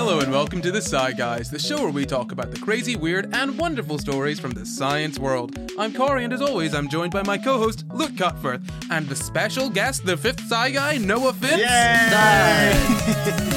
Hello and welcome to the Sci Guys, the show where we talk about the crazy, weird, and wonderful stories from the science world. I'm Corey, and as always, I'm joined by my co-host, Luke Cutforth, and the special guest, the fifth Sci Guy, Noah Fitz. Yay!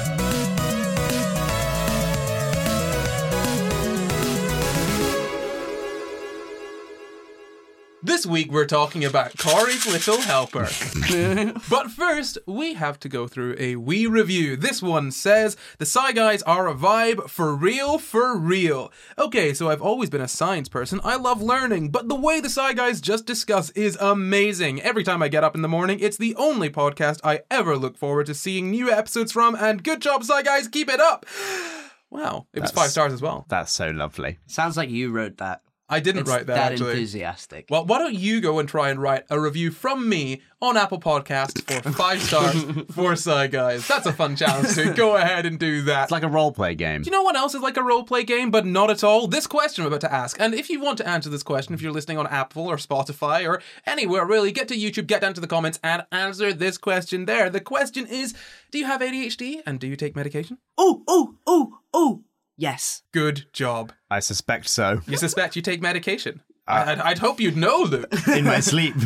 This week we're talking about Corey's Little Helper. But first, we have to go through a wee review. This one says, the Sci Guys are a vibe for real, for real. Okay, so I've always been a science person. I love learning, but the way the Sci Guys just discuss is amazing. Every time I get up in the morning, it's the only podcast I ever look forward to seeing new episodes from, and good job, Sci Guys, keep it up. Wow, it was 5 stars as well. That's so lovely. Sounds like you wrote that. I didn't write that, actually. Enthusiastic. Well, why don't you go and try and write a review from me on Apple Podcasts for 5 stars for Sci Guys. That's a fun challenge too. Go ahead and do that. It's like a role-play game. Do you know what else is like a role-play game, but not at all? This question I'm about to ask. And if you want to answer this question, if you're listening on Apple or Spotify or anywhere really, get to YouTube, get down to the comments and answer this question there. The question is, do you have ADHD and do you take medication? Oh. Yes. Good job. I suspect so. You suspect you take medication? I'd hope you'd know, Luke. In my sleep.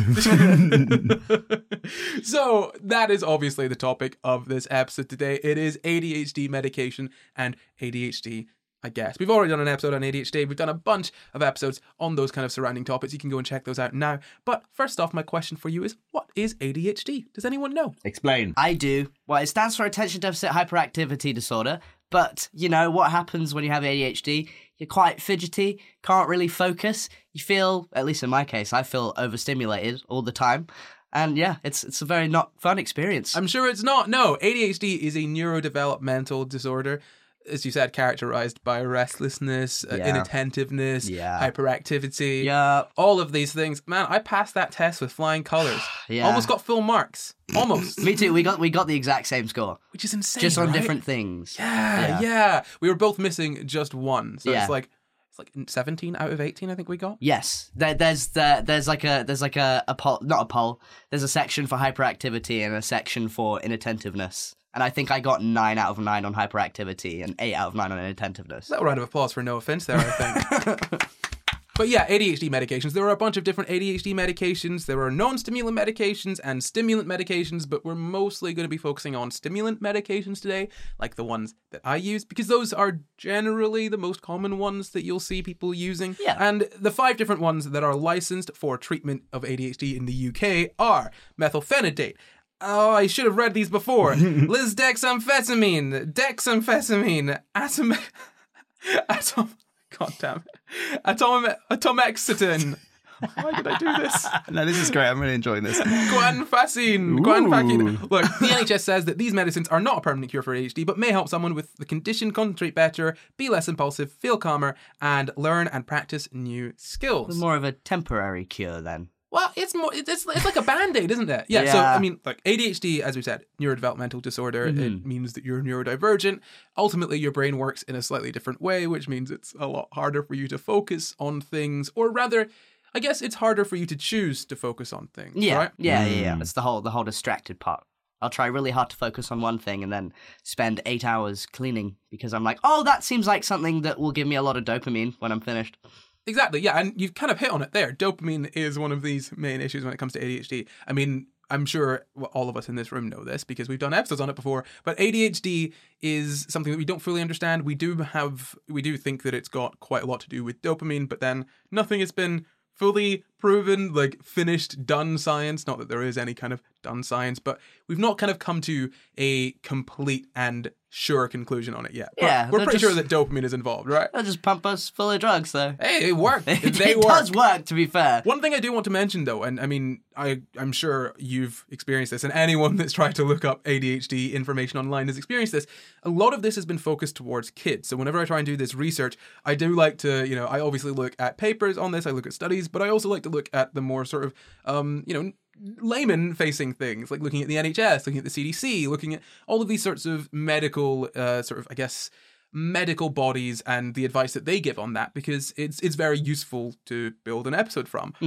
So that is obviously the topic of this episode today. It is ADHD medication and ADHD, I guess. We've already done an episode on ADHD. We've done a bunch of episodes on those kind of surrounding topics. You can go and check those out now. But first off, my question for you is, what is ADHD? Does anyone know? Explain. I do. Well, it stands for Attention Deficit Hyperactivity Disorder. But, you know, what happens when you have ADHD? You're quite fidgety, can't really focus. You feel, at least in my case, I feel overstimulated all the time. And yeah, it's a very not fun experience. I'm sure it's not. No, ADHD is a neurodevelopmental disorder, as you said, characterized by restlessness, inattentiveness, hyperactivity, all of these things. Man, I passed that test with flying colours. Almost got full marks. Almost. Me too. We got the exact same score, which is insane. Just on right? different things. Yeah. We were both missing just one, so it's like 17 out of 18. I think we got. Yes, there's like a poll, not a poll. There's a section for hyperactivity and a section for inattentiveness. And I think I got 9 out of 9 on hyperactivity and 8 out of 9 on inattentiveness. That round of applause for no offense there, I think. But yeah, ADHD medications. There are a bunch of different ADHD medications. There are non-stimulant medications and stimulant medications, but we're mostly going to be focusing on stimulant medications today, like the ones that I use, because those are generally the most common ones that you'll see people using. Yeah. And the 5 different ones that are licensed for treatment of ADHD in the UK are methylphenidate. Oh, I should have read these before. Lisdexamfetamine, dexamfetamine, atomoxetine. Why did I do this? No, this is great. I'm really enjoying this. Guanfacine. Look, the NHS says that these medicines are not a permanent cure for ADHD, but may help someone with the condition concentrate better, be less impulsive, feel calmer, and learn and practice new skills. More of a temporary cure then. Well, it's like a Band-Aid, isn't it? Yeah. So, I mean, like ADHD, as we said, neurodevelopmental disorder. Mm-hmm. It means that you're neurodivergent. Ultimately, your brain works in a slightly different way, which means it's a lot harder for you to focus on things, or rather, I guess it's harder for you to choose to focus on things. Yeah, right? Yeah. It's the whole distracted part. I'll try really hard to focus on one thing and then spend 8 hours cleaning because I'm like, oh, that seems like something that will give me a lot of dopamine when I'm finished. Exactly, yeah, and you've kind of hit on it there. Dopamine is one of these main issues when it comes to ADHD. I mean, I'm sure all of us in this room know this because we've done episodes on it before, but ADHD is something that we don't fully understand. We do think that it's got quite a lot to do with dopamine, but then nothing has been fully proven, like finished, done science. Not that there is any kind of done science, but we've not kind of come to a complete and sure conclusion on it yet. But we're pretty sure that dopamine is involved, right? They'll just pump us full of drugs, though. Hey, it worked. It does work, to be fair. One thing I do want to mention, though, and I mean, I'm sure you've experienced this, and anyone that's tried to look up ADHD information online has experienced this. A lot of this has been focused towards kids. So whenever I try and do this research, I do like to, I obviously look at papers on this, I look at studies, but I also like to look at the more sort of, layman-facing things, like looking at the NHS, looking at the CDC, looking at all of these sorts of medical, medical bodies and the advice that they give on that, because it's very useful to build an episode from.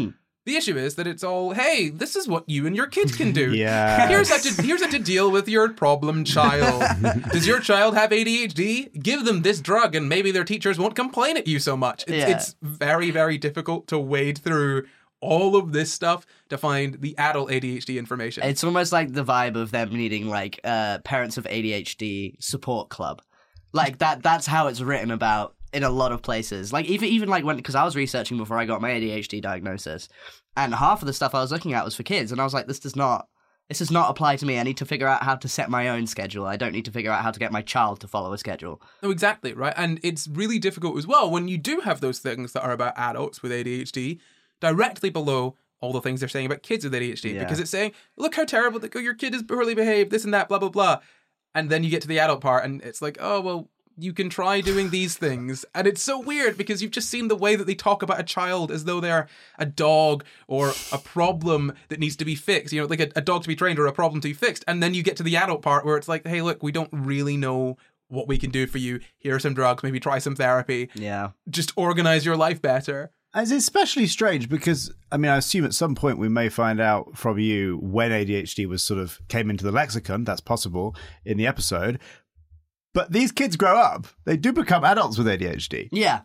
The issue is that it's all, hey, this is what you and your kid can do. Yes. Here's how to deal with your problem child. Does your child have ADHD? Give them this drug and maybe their teachers won't complain at you so much. It's very, very difficult to wade through all of this stuff to find the adult ADHD information. It's almost like the vibe of them needing like parents of ADHD support club. Like that's how it's written about in a lot of places. Like even like because I was researching before I got my ADHD diagnosis, and half of the stuff I was looking at was for kids, and I was like, this does not apply to me. I need to figure out how to set my own schedule. I don't need to figure out how to get my child to follow a schedule. No, exactly, right? And it's really difficult as well when you do have those things that are about adults with ADHD directly below all the things they're saying about kids with ADHD, because it's saying, look how terrible your kid is poorly behaved, this and that, blah, blah, blah. And then you get to the adult part and it's like, oh, well, you can try doing these things. And it's so weird because you've just seen the way that they talk about a child as though they're a dog or a problem that needs to be fixed, like a dog to be trained or a problem to be fixed. And then you get to the adult part where it's like, hey, look, we don't really know what we can do for you. Here are some drugs, maybe try some therapy. Yeah. Just organize your life better. It's especially strange because, I mean, I assume at some point we may find out from you when ADHD was sort of came into the lexicon. That's possible in the episode. But these kids grow up. They do become adults with ADHD. Yeah.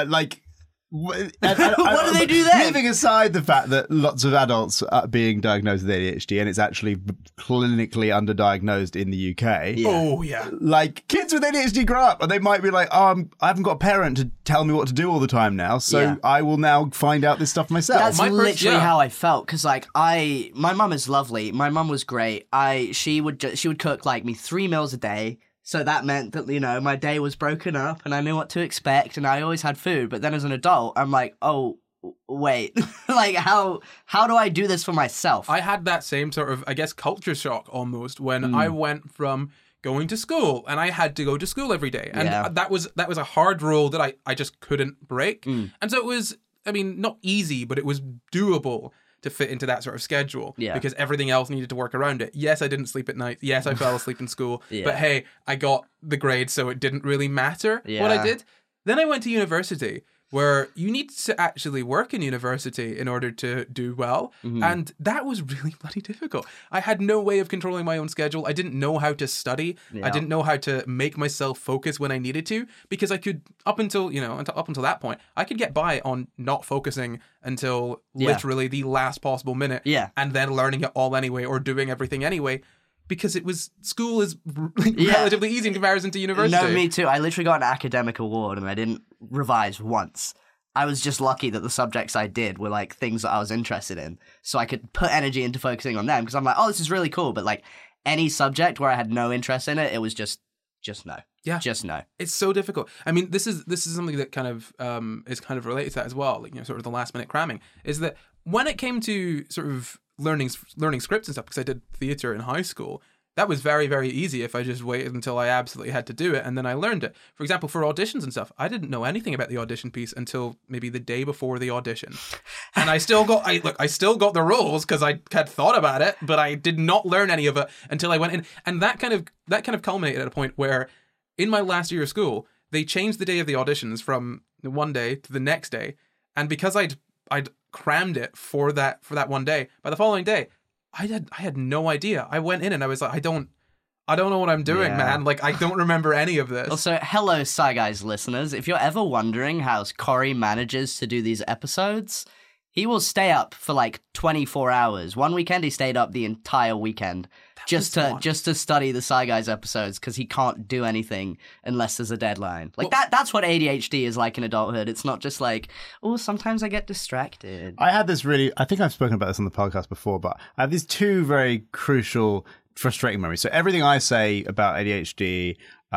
What do they do then? Leaving aside the fact that lots of adults are being diagnosed with ADHD and it's actually clinically underdiagnosed in the UK. Yeah. Oh, yeah. Like, kids with ADHD grow up and they might be like, I haven't got a parent to tell me what to do all the time now, so I will now find out this stuff myself. That's literally how I felt, because like my mum is lovely. My mum was great. She would cook like me 3 meals a day. So that meant that, my day was broken up and I knew what to expect and I always had food. But then as an adult, I'm like, oh, wait, like how do I do this for myself? I had that same sort of, I guess, culture shock almost when I went from going to school and I had to go to school every day. And that was a hard rule that I just couldn't break. And so it was, I mean, not easy, but it was doable to fit into that sort of schedule because everything else needed to work around it. Yes, I didn't sleep at night. Yes, I fell asleep in school. But hey, I got the grades, so it didn't really matter what I did. Then I went to university, where you need to actually work in university in order to do well. And that was really bloody difficult. I had no way of controlling my own schedule. I didn't know how to study. I didn't know how to make myself focus when I needed to, because I could, up until that point, I could get by on not focusing until literally the last possible minute. And then learning it all anyway, or doing everything anyway. Because school is relatively easy in comparison to university. No, me too. I literally got an academic award and I didn't revise once. I was just lucky that the subjects I did were like things that I was interested in. So I could put energy into focusing on them because I'm like, oh, this is really cool. But like any subject where I had no interest in it, it was just no. Yeah. Just no. It's so difficult. I mean, this is something that kind of is kind of related to that as well. Like, sort of the last minute cramming is that when it came to sort of learning scripts and stuff, because I did theater in high school, that was very, very easy if I just waited until I absolutely had to do it and then I learned it. For example, for auditions and stuff, I didn't know anything about the audition piece until maybe the day before the audition. And I still got the roles because I had thought about it, but I did not learn any of it until I went in. And that kind of culminated at a point where in my last year of school, they changed the day of the auditions from one day to the next day. And because I'd crammed it for that one day, by the following day, I had no idea. I went in and I was like, I don't know what I'm doing, man. Like, I don't remember any of this. Also, hello, Sci Guys listeners. If you're ever wondering how Corey manages to do these episodes, he will stay up for like 24 hours. One weekend, he stayed up the entire weekend just to study the Sci Guys episodes because he can't do anything unless there's a deadline. Like, that's what ADHD is like in adulthood. It's not just like, oh, sometimes I get distracted. I had this I think I've spoken about this on the podcast before, but I have these two very crucial, frustrating memories. So everything I say about ADHD,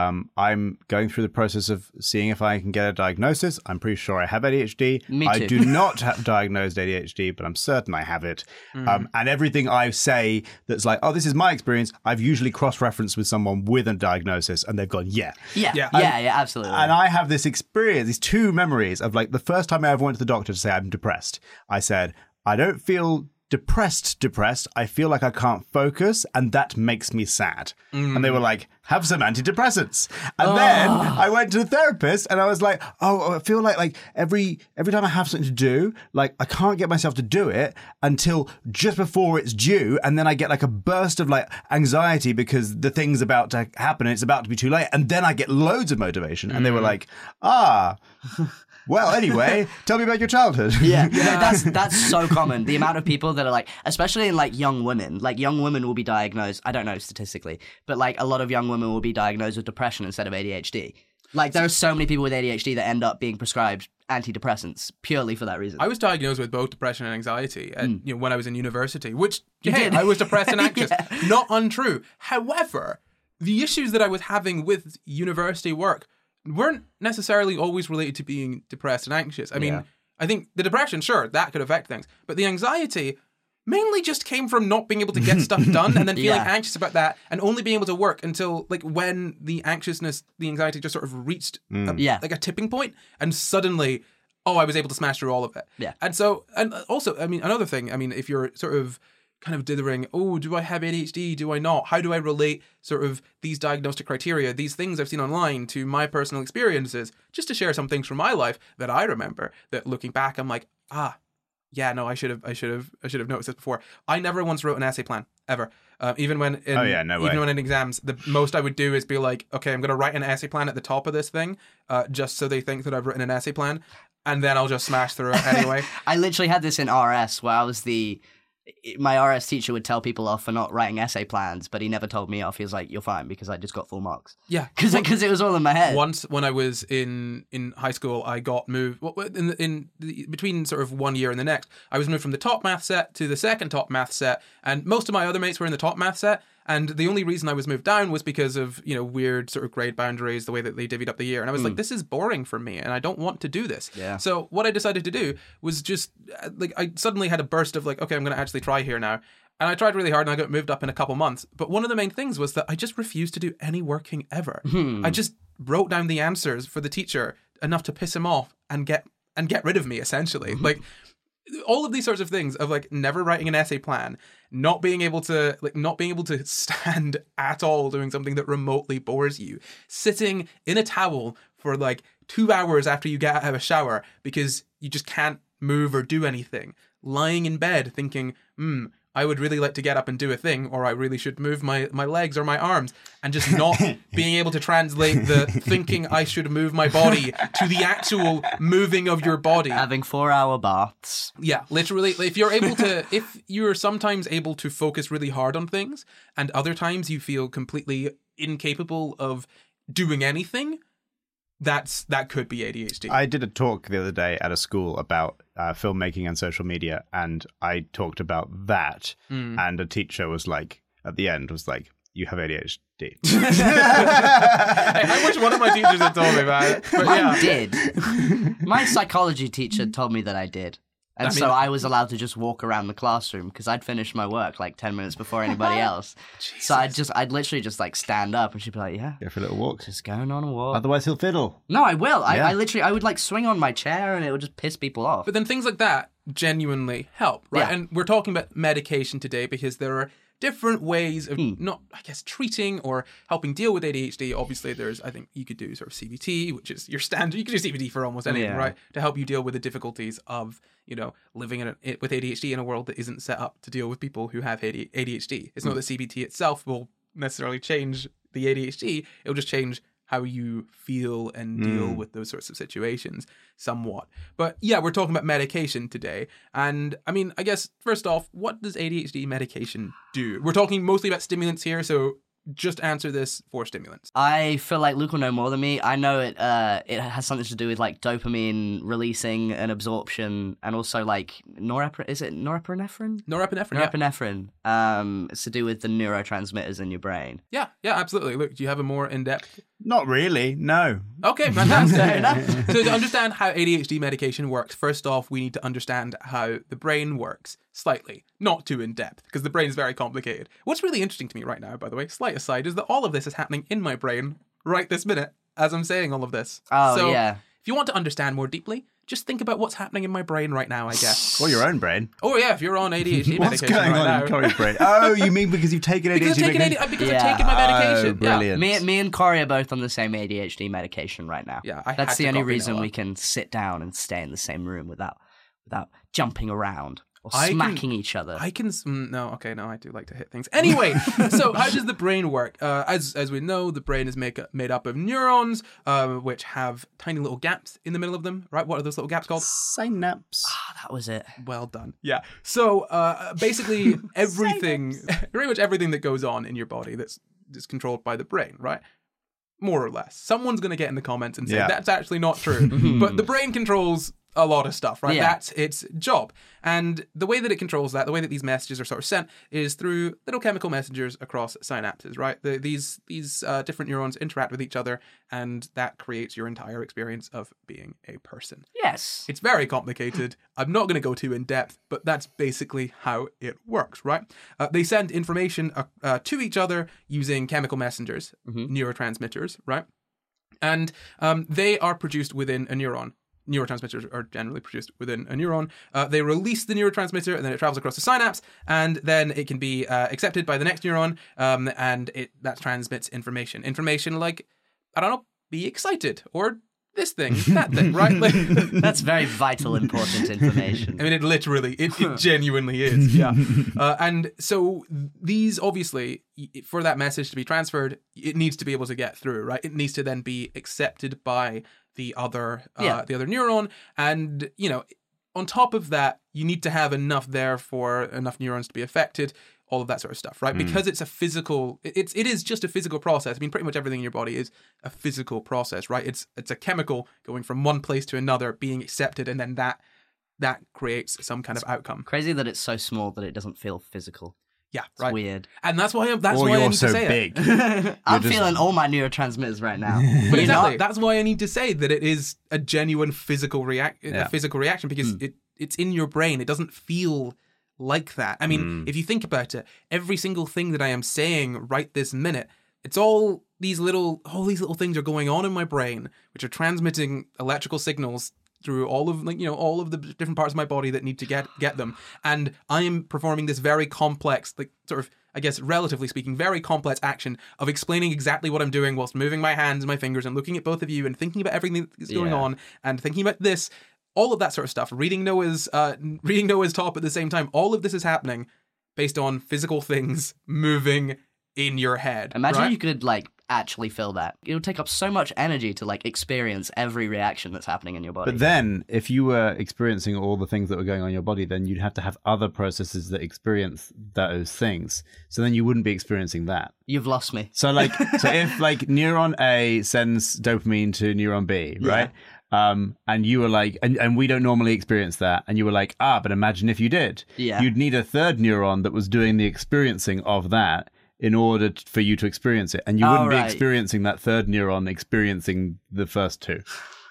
I'm going through the process of seeing if I can get a diagnosis. I'm pretty sure I have ADHD. Me too. I do not have diagnosed ADHD, but I'm certain I have it. And everything I say that's like, oh, this is my experience, I've usually cross-referenced with someone with a diagnosis, and they've gone, yeah, absolutely. And I have this experience, these two memories of like the first time I ever went to the doctor to say I'm depressed. I said, I don't feel depressed, I feel like I can't focus, and that makes me sad. And they were like, have some antidepressants. And then I went to the therapist, and I was like, I feel like every time I have something to do, like I can't get myself to do it until just before it's due, and then I get like a burst of like anxiety because the thing's about to happen and it's about to be too late, and then I get loads of motivation. And they were like, well, anyway, tell me about your childhood. Yeah, that's so common. The amount of people that are like, especially in like young women will be diagnosed, I don't know statistically, but like a lot of young women will be diagnosed with depression instead of ADHD. Like there are so many people with ADHD that end up being prescribed antidepressants purely for that reason. I was diagnosed with both depression and anxiety when I was in university, which, I was depressed and anxious. Not untrue. However, the issues that I was having with university work weren't necessarily always related to being depressed and anxious. I mean, I think the depression, sure, that could affect things. But the anxiety mainly just came from not being able to get stuff done and then feeling anxious about that and only being able to work until like when the anxiety just sort of reached like a tipping point, and suddenly, I was able to smash through all of it. Yeah. And so, and also, I mean, another thing, I mean, if you're sort of kind of dithering, do I have ADHD? Do I not? How do I relate sort of these diagnostic criteria, these things I've seen online to my personal experiences? Just to share some things from my life that I remember that looking back, I'm like, I should have noticed this before. I never once wrote an essay plan ever. Even when in exams, the most I would do is be like, okay, I'm going to write an essay plan at the top of this thing, just so they think that I've written an essay plan, and then I'll just smash through it anyway. I literally had this in RS where I was my RS teacher would tell people off for not writing essay plans, but he never told me off. He was like, "You're fine," because I just got full marks. Yeah, because it was all in my head. Once when I was in high school, I got moved between sort of 1 year and the next. I was moved from the top math set to the second top math set, and most of my other mates were in the top math set. And the only reason I was moved down was because of, weird sort of grade boundaries, the way that they divvied up the year. And I was like, this is boring for me, and I don't want to do this. Yeah. So what I decided to do was just, I suddenly had a burst of okay, I'm going to actually try here now. And I tried really hard, and I got moved up in a couple months. But one of the main things was that I just refused to do any working ever. I just wrote down the answers for the teacher enough to piss him off and get rid of me, essentially. All of these sorts of things of never writing an essay plan, not being able to stand at all doing something that remotely bores you, sitting in a towel for 2 hours after you get out of a shower because you just can't move or do anything, lying in bed thinking, I would really like to get up and do a thing, or I really should move my legs or my arms, and just not being able to translate the thinking I should move my body to the actual moving of your body. Having 4-hour baths. Yeah, literally. If you're sometimes able to focus really hard on things, and other times you feel completely incapable of doing anything, that could be ADHD. I did a talk the other day at a school about filmmaking and social media, and I talked about that, and a teacher was at the end, you have ADHD. I wish one of my teachers had told me about it. But Mine did. My psychology teacher told me that I did. And so I was allowed to just walk around the classroom because I'd finished my work 10 minutes before anybody else. So I'd literally just stand up, and she'd be like, yeah. Go for a little walk. Just going on a walk. Otherwise he'll fiddle. No, I will. Yeah. I would swing on my chair, and it would just piss people off. But then things like that genuinely help, right? Yeah. And we're talking about medication today because there are different ways of treating or helping deal with ADHD. Obviously, I think you could do sort of CBT, which is your standard. You could do CBT for almost anything, right? To help you deal with the difficulties of, living with ADHD in a world that isn't set up to deal with people who have ADHD. It's not that CBT itself will necessarily change the ADHD. It'll just change how you feel and deal with those sorts of situations somewhat. But yeah, we're talking about medication today. And I mean, I guess first off, what does ADHD medication do? We're talking mostly about stimulants here, so just answer this for stimulants. I feel like Luke will know more than me. I know it has something to do with dopamine releasing and absorption, and also is it norepinephrine? Norepinephrine. It's to do with the neurotransmitters in your brain. Yeah, absolutely. Look, do you have a more in-depth? Not really, no. Okay, fantastic. Fair enough. So to understand how ADHD medication works, first off, we need to understand how the brain works slightly, not too in-depth, because the brain is very complicated. What's really interesting to me right now, by the way, slight aside, is that all of this is happening in my brain right this minute as I'm saying all of this. Oh, so yeah. If you want to understand more deeply, just think about what's happening in my brain right now, I guess. Or your own brain. Oh yeah, if you're on ADHD What's medication going right on now. in Corey's brain? Oh, you mean because you've taken ADHD Because medication? I've taken my medication. Oh, brilliant. Me and Corey are both on the same ADHD medication right now. Yeah, I that's had the to only copy reason Noah. we can sit down and stay in the same room without jumping around or I can- smacking each other. I can no, I do like to hit things. Anyway, so how does the brain work? As we know, the brain is made up of neurons, which have tiny little gaps in the middle of them. Right? What are those little gaps called? Synapse. That was it. Well done. Yeah. So basically, everything, pretty much everything that goes on in your body that's controlled by the brain, right? More or less. Someone's going to get in the comments and say that's actually not true. But the brain controls a lot of stuff, right? Yeah. That's its job. And the way that it controls that, the way that these messages are sort of sent, is through little chemical messengers across synapses, right? These different neurons interact with each other, and that creates your entire experience of being a person. Yes. It's very complicated. I'm not going to go too in depth, but that's basically how it works, right? They send information to each other using chemical messengers, neurotransmitters, right? And they are produced within a neuron. Neurotransmitters are generally produced within a neuron. They release the neurotransmitter, and then it travels across the synapse, and then it can be accepted by the next neuron, and that transmits information. Information like, I don't know, be excited, or this thing, that thing, right? Like, That's very vital, important information. I mean, it genuinely is, yeah. And so these, obviously, for that message to be transferred, it needs to be able to get through, right? It needs to then be accepted by the other neuron. And, on top of that, you need to have enough there for enough neurons to be affected, all of that sort of stuff, right? Because it's a physical, it is just a physical process. I mean, pretty much everything in your body is a physical process, right? It's a chemical going from one place to another, being accepted, and then that creates some kind of outcome. Crazy that it's so small that it doesn't feel physical. Yeah, It's right. weird. And that's why I Or you're need so to say big. it. I'm feeling all my neurotransmitters right now. But You know? exactly, that's why I need to say that it is a genuine physical reaction because it's in your brain. It doesn't feel like that. I mean, if you think about it, every single thing that I am saying right this minute, it's all these little things are going on in my brain, which are transmitting electrical signals through all of the different parts of my body that need to get them. And I am performing this very complex, sort of, I guess, relatively speaking, very complex action of explaining exactly what I'm doing whilst moving my hands and my fingers and looking at both of you and thinking about everything that's going on and thinking about this, all of that sort of stuff, reading Noah's top at the same time. All of this is happening based on physical things moving in your head. Imagine right? you could actually feel that. It would take up so much energy to experience every reaction that's happening in your body. But then, if you were experiencing all the things that were going on in your body, then you'd have to have other processes that experience those things. So then you wouldn't be experiencing that. You've lost me. So if neuron A sends dopamine to neuron B, right? And you were like, and we don't normally experience that. And you were like, but imagine if you did. Yeah. You'd need a third neuron that was doing the experiencing of that in order for you to experience it. And you wouldn't be experiencing that third neuron experiencing the first two.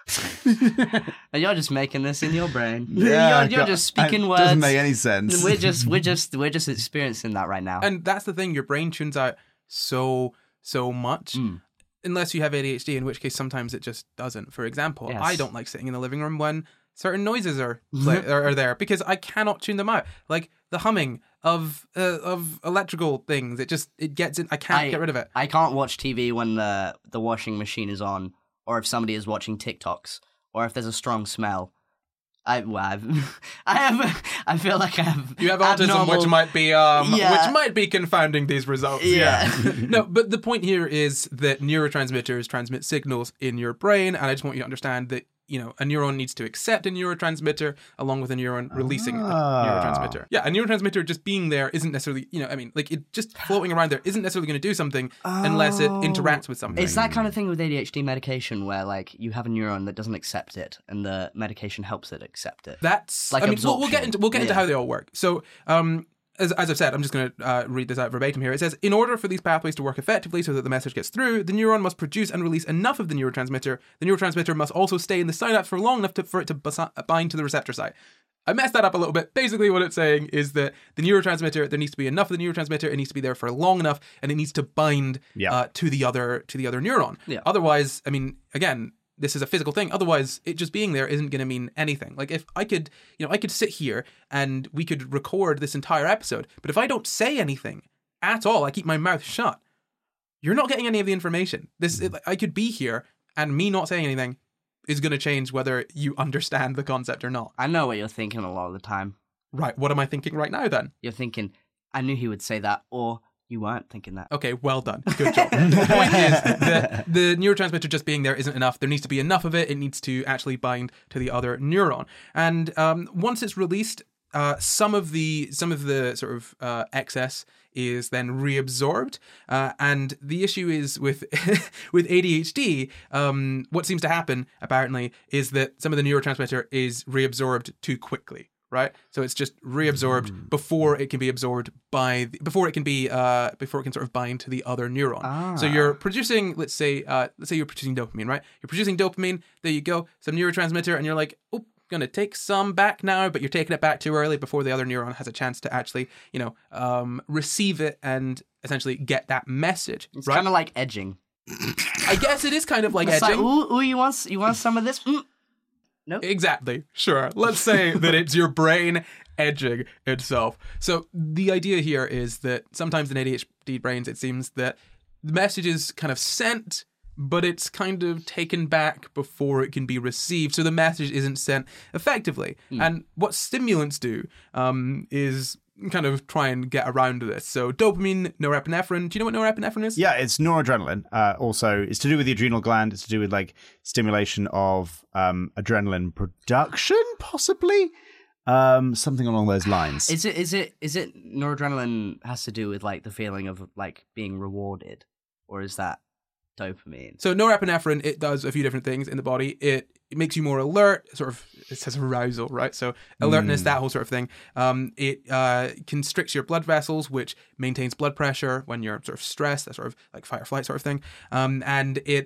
And you're just making this in your brain. Yeah, you're just speaking words. Doesn't make any sense. We're just experiencing that right now. And that's the thing, your brain tunes out so much. Unless you have ADHD, in which case sometimes it just doesn't. For example, Yes. I don't like sitting in the living room when certain noises are there because I cannot tune them out. Like the humming of electrical things, it gets in. I can't get rid of it. I can't watch TV when the washing machine is on, or if somebody is watching TikToks, or if there's a strong smell. I feel like I have. You have autism, abnormal- which might be confounding these results. Yeah. No, but the point here is that neurotransmitters transmit signals in your brain, and I just want you to understand that a neuron needs to accept a neurotransmitter along with a neuron releasing a neurotransmitter. Yeah, a neurotransmitter just being there isn't necessarily, it just floating around there isn't necessarily going to do something unless it interacts with something. It's that kind of thing with ADHD medication where you have a neuron that doesn't accept it, and the medication helps it accept it. That's like we'll get into Yeah. how they all work. So as I've said, I'm just going to read this out verbatim here. It says, in order for these pathways to work effectively so that the message gets through, the neuron must produce and release enough of the neurotransmitter. The neurotransmitter must also stay in the synapse for long enough for it to bind to the receptor site. I messed that up a little bit. Basically, what it's saying is that the neurotransmitter, there needs to be enough of the neurotransmitter, it needs to be there for long enough, and it needs to bind to the other neuron. Yeah. Otherwise, I mean, again, this is a physical thing. Otherwise, it just being there isn't going to mean anything. Like if I could, I could sit here and we could record this entire episode, but if I don't say anything at all, I keep my mouth shut, you're not getting any of the information. I could be here and me not saying anything is going to change whether you understand the concept or not. I know what you're thinking a lot of the time. Right. What am I thinking right now then? You're thinking, I knew he would say that, or you weren't thinking that. Okay, well done. Good job. The point is that the neurotransmitter just being there isn't enough. There needs to be enough of it. It needs to actually bind to the other neuron. And once it's released, some of the sort of excess is then reabsorbed. And the issue is with with ADHD, what seems to happen apparently is that some of the neurotransmitter is reabsorbed too quickly. Right, so it's just reabsorbed before it can be absorbed before it can sort of bind to the other neuron. So you're producing, let's say you're producing dopamine, right? You're producing dopamine. There you go, some neurotransmitter, and you're like, oh, gonna take some back now, but you're taking it back too early before the other neuron has a chance to actually, receive it and essentially get that message. It's kind of like edging. I guess it is kind of like it's edging. Like, ooh, you want some of this? Nope. Exactly. Sure. Let's say that it's your brain edging itself. So the idea here is that sometimes in ADHD brains, it seems that the message is kind of sent, but it's kind of taken back before it can be received. So the message isn't sent effectively. And what stimulants do is kind of try and get around this. So dopamine, norepinephrine. Do you know what norepinephrine is? Yeah, it's noradrenaline. Also, it's to do with the adrenal gland. It's to do with like stimulation of adrenaline production, possibly. Something along those lines. Is it noradrenaline has to do with like the feeling of like being rewarded, or is that dopamine? So norepinephrine, it does a few different things in the body. It makes you more alert, sort of, it says arousal, right? So alertness, that whole sort of thing. It constricts your blood vessels, which maintains blood pressure when you're sort of stressed, that sort of like fight or flight sort of thing. And it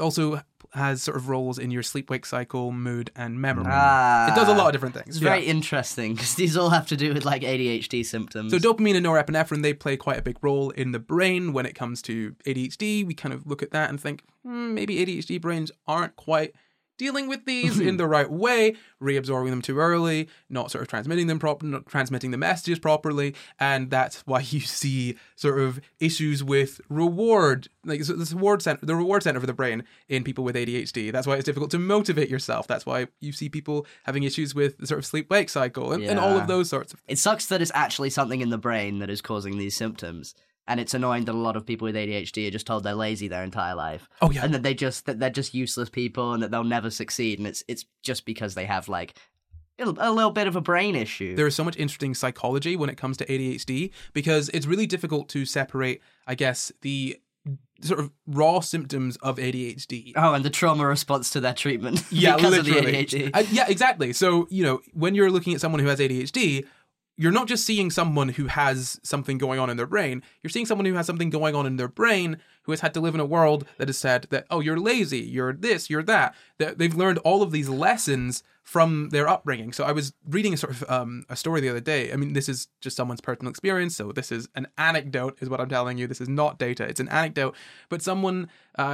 has sort of roles in your sleep-wake cycle, mood, and memory. It does a lot of different things. It's very interesting because these all have to do with like ADHD symptoms. So dopamine and norepinephrine, they play quite a big role in the brain when it comes to ADHD. We kind of look at that and think, maybe ADHD brains aren't quite dealing with these in the right way, reabsorbing them too early, not sort of transmitting them properly, not transmitting the messages properly, and that's why you see sort of issues with reward, like so the reward center for the brain in people with ADHD. That's why it's difficult to motivate yourself. That's why you see people having issues with the sort of sleep-wake cycle and all of those sorts of things. It sucks that it's actually something in the brain that is causing these symptoms. And it's annoying that a lot of people with ADHD are just told they're lazy their entire life. Oh yeah, and that they're just useless people, and that they'll never succeed. And it's just because they have like a little bit of a brain issue. There is so much interesting psychology when it comes to ADHD because it's really difficult to separate, I guess, the sort of raw symptoms of ADHD. Oh, and the trauma response to their treatment. Yeah, because literally. of the ADHD. Yeah, exactly. So when you're looking at someone who has ADHD, you're not just seeing someone who has something going on in their brain. You're seeing someone who has something going on in their brain who has had to live in a world that has said that, oh, you're lazy, you're this, you're that. They've learned all of these lessons from their upbringing. So I was reading a sort of a story the other day. I mean, this is just someone's personal experience. So this is an anecdote is what I'm telling you. This is not data. It's an anecdote. But someone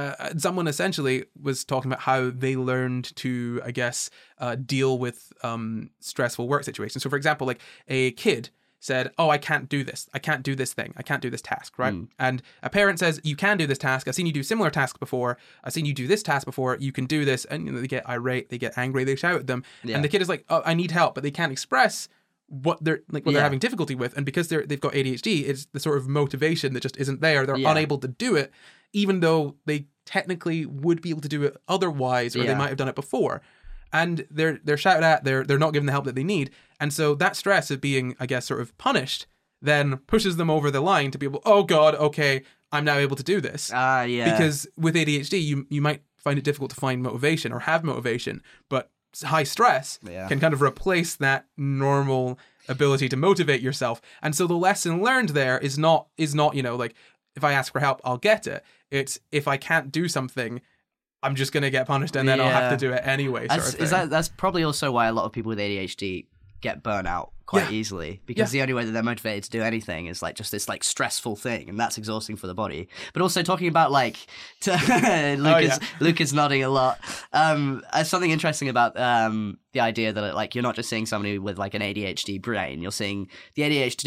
essentially was talking about how they learned to, I guess, deal with stressful work situations. So for example, like a kid said, oh, I can't do this. I can't do this thing. I can't do this task, right? And a parent says, you can do this task. I've seen you do similar tasks before. I've seen you do this task before. You can do this. And they get irate. They get angry. They shout at them. Yeah. And the kid is like, oh, I need help. But they can't express what they're having difficulty with. And because they've got ADHD, it's the sort of motivation that just isn't there. They're unable to do it, even though they technically would be able to do it otherwise, or they might have done it before. And they're shouted at, they're not given the help that they need. And so that stress of being, I guess, sort of punished then pushes them over the line to be able, oh God, okay, I'm now able to do this. Because with ADHD, you might find it difficult to find motivation or have motivation, but high stress can kind of replace that normal ability to motivate yourself. And so the lesson learned there is not, like, if I ask for help, I'll get it. It's if I can't do something, I'm just going to get punished and then I'll have to do it anyway. That's probably also why a lot of people with ADHD get burnt out quite easily because the only way that they're motivated to do anything is like just this like stressful thing, and that's exhausting for the body. But also talking about like Luke is nodding a lot. Something interesting about the idea that like you're not just seeing somebody with like an ADHD brain, you're seeing the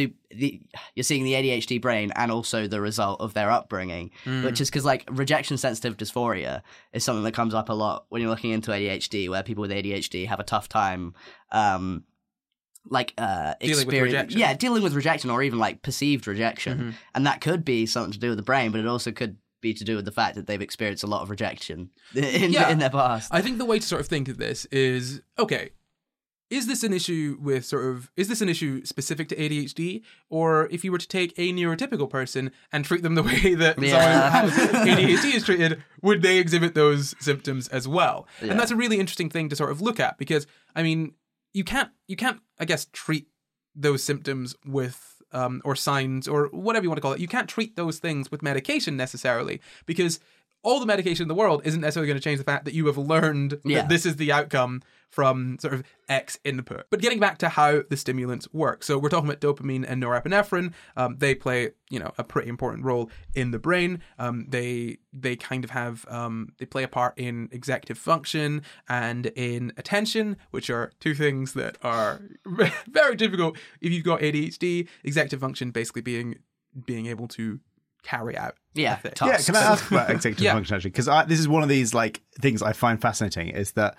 ADHD brain and also the result of their upbringing, which is because like rejection sensitive dysphoria is something that comes up a lot when you're looking into ADHD, where people with ADHD have a tough time dealing with rejection or even like perceived rejection, and that could be something to do with the brain, but it also could be to do with the fact that they've experienced a lot of rejection in their past. I think the way to sort of think of this is, okay, is this an issue specific to ADHD, or if you were to take a neurotypical person and treat them the way that someone who has ADHD is treated, would they exhibit those symptoms as well? Yeah. And that's a really interesting thing to sort of look at, because I mean, you can't, I guess, treat those symptoms with, or signs, or whatever you want to call it. You can't treat those things with medication necessarily, because all the medication in the world isn't necessarily going to change the fact that you have learned that this is the outcome from sort of X input. But getting back to how the stimulants work. So we're talking about dopamine and norepinephrine. They play, a pretty important role in the brain. They kind of have, they play a part in executive function and in attention, which are two things that are very difficult if you've got ADHD. Executive function basically being able to carry out. Yeah, can I ask about executive function actually? Because this is one of these like things I find fascinating, is that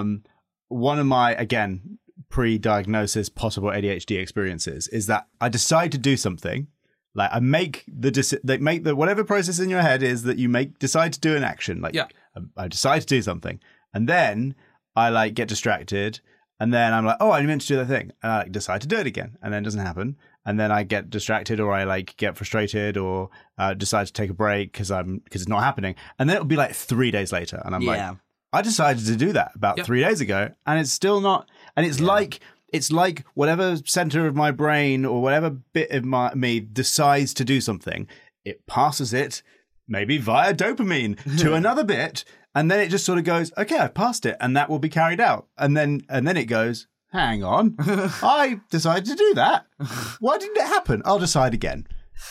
one of my, again, pre-diagnosis possible ADHD experiences is that I decide to do something, like I make the whatever process in your head is that you decide to do an action, like I decide to do something, and then I like get distracted, and then I'm like, oh, I meant to do that thing, and I decide to do it again, and then it doesn't happen. And then I get distracted, or I like get frustrated, or decide to take a break because it's not happening. And then it'll be like 3 days later, and I'm like, I decided to do that about 3 days ago, and it's still not. And it's like whatever center of my brain or whatever bit of me decides to do something, it passes it maybe via dopamine to another bit, and then it just sort of goes, okay, I've passed it, and that will be carried out, and then it goes, hang on, I decided to do that. Why didn't it happen? I'll decide again.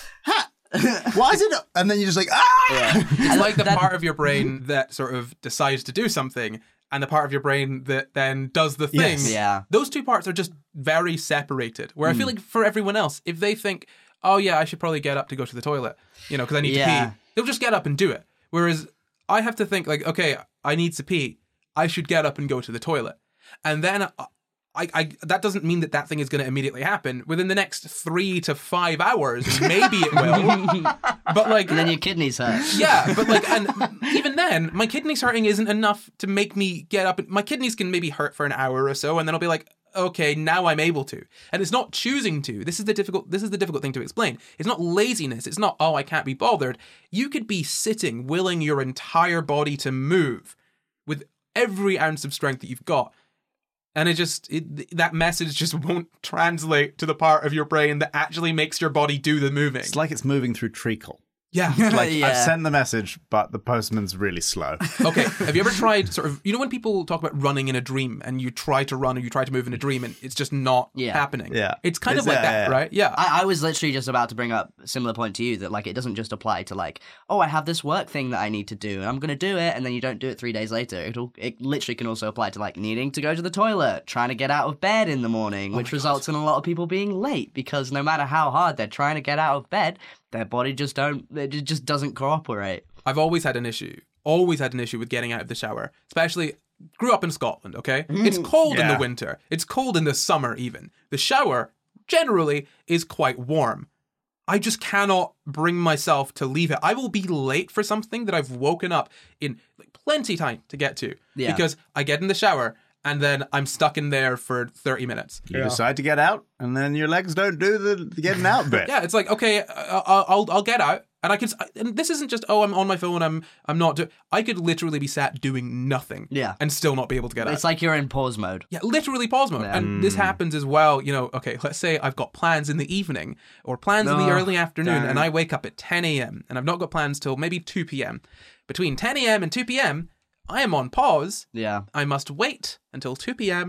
Why is it? And then you're just like, It's like the part of your brain that sort of decides to do something and the part of your brain that then does the thing. Yes. Yeah. Those two parts are just very separated. Where I feel like for everyone else, if they think, oh yeah, I should probably get up to go to the toilet, because I need to pee, they'll just get up and do it. Whereas I have to think like, okay, I need to pee. I should get up and go to the toilet. And then I that doesn't mean that thing is going to immediately happen within the next 3 to 5 hours. Maybe it will, but like, and then your kidneys hurt. Yeah, but like, and even then, my kidneys hurting isn't enough to make me get up. My kidneys can maybe hurt for an hour or so, and then I'll be like, okay, now I'm able to. And it's not choosing to. This is the difficult thing to explain. It's not laziness. It's not, oh, I can't be bothered. You could be sitting, willing your entire body to move with every ounce of strength that you've got. And that message just won't translate to the part of your brain that actually makes your body do the moving. It's like it's moving through treacle. Yeah. I've sent the message, but the postman's really slow. Okay. Have you ever tried sort of, when people talk about running in a dream and you try to run or you try to move in a dream and it's just not happening? Yeah. It's kind of like that, right? Yeah. I was literally just about to bring up a similar point to you that like it doesn't just apply to like, oh, I have this work thing that I need to do and I'm going to do it, and then you don't do it 3 days later. It literally can also apply to like needing to go to the toilet, trying to get out of bed in the morning, which results in a lot of people being late because no matter how hard they're trying to get out of bed, their body just doesn't cooperate. I've always had an issue with getting out of the shower, especially grew up in Scotland, okay? It's cold in the winter. It's cold in the summer even. The shower generally is quite warm. I just cannot bring myself to leave it. I will be late for something that I've woken up in like plenty time to get to because I get in the shower and then I'm stuck in there for 30 minutes. You decide to get out, and then your legs don't do the getting out bit. Yeah, it's like, okay, I'll get out, and I can. And this isn't just, oh, I'm on my phone. I'm not. I could literally be sat doing nothing. And still not be able to get out. It's like you're in pause mode. Yeah, literally pause mode. Yeah. And this happens as well. Okay, let's say I've got plans in the evening or plans in the early afternoon, and I wake up at 10 a.m. and I've not got plans till maybe 2 p.m. Between 10 a.m. and 2 p.m. I am on pause. Yeah. I must wait until 2 p.m.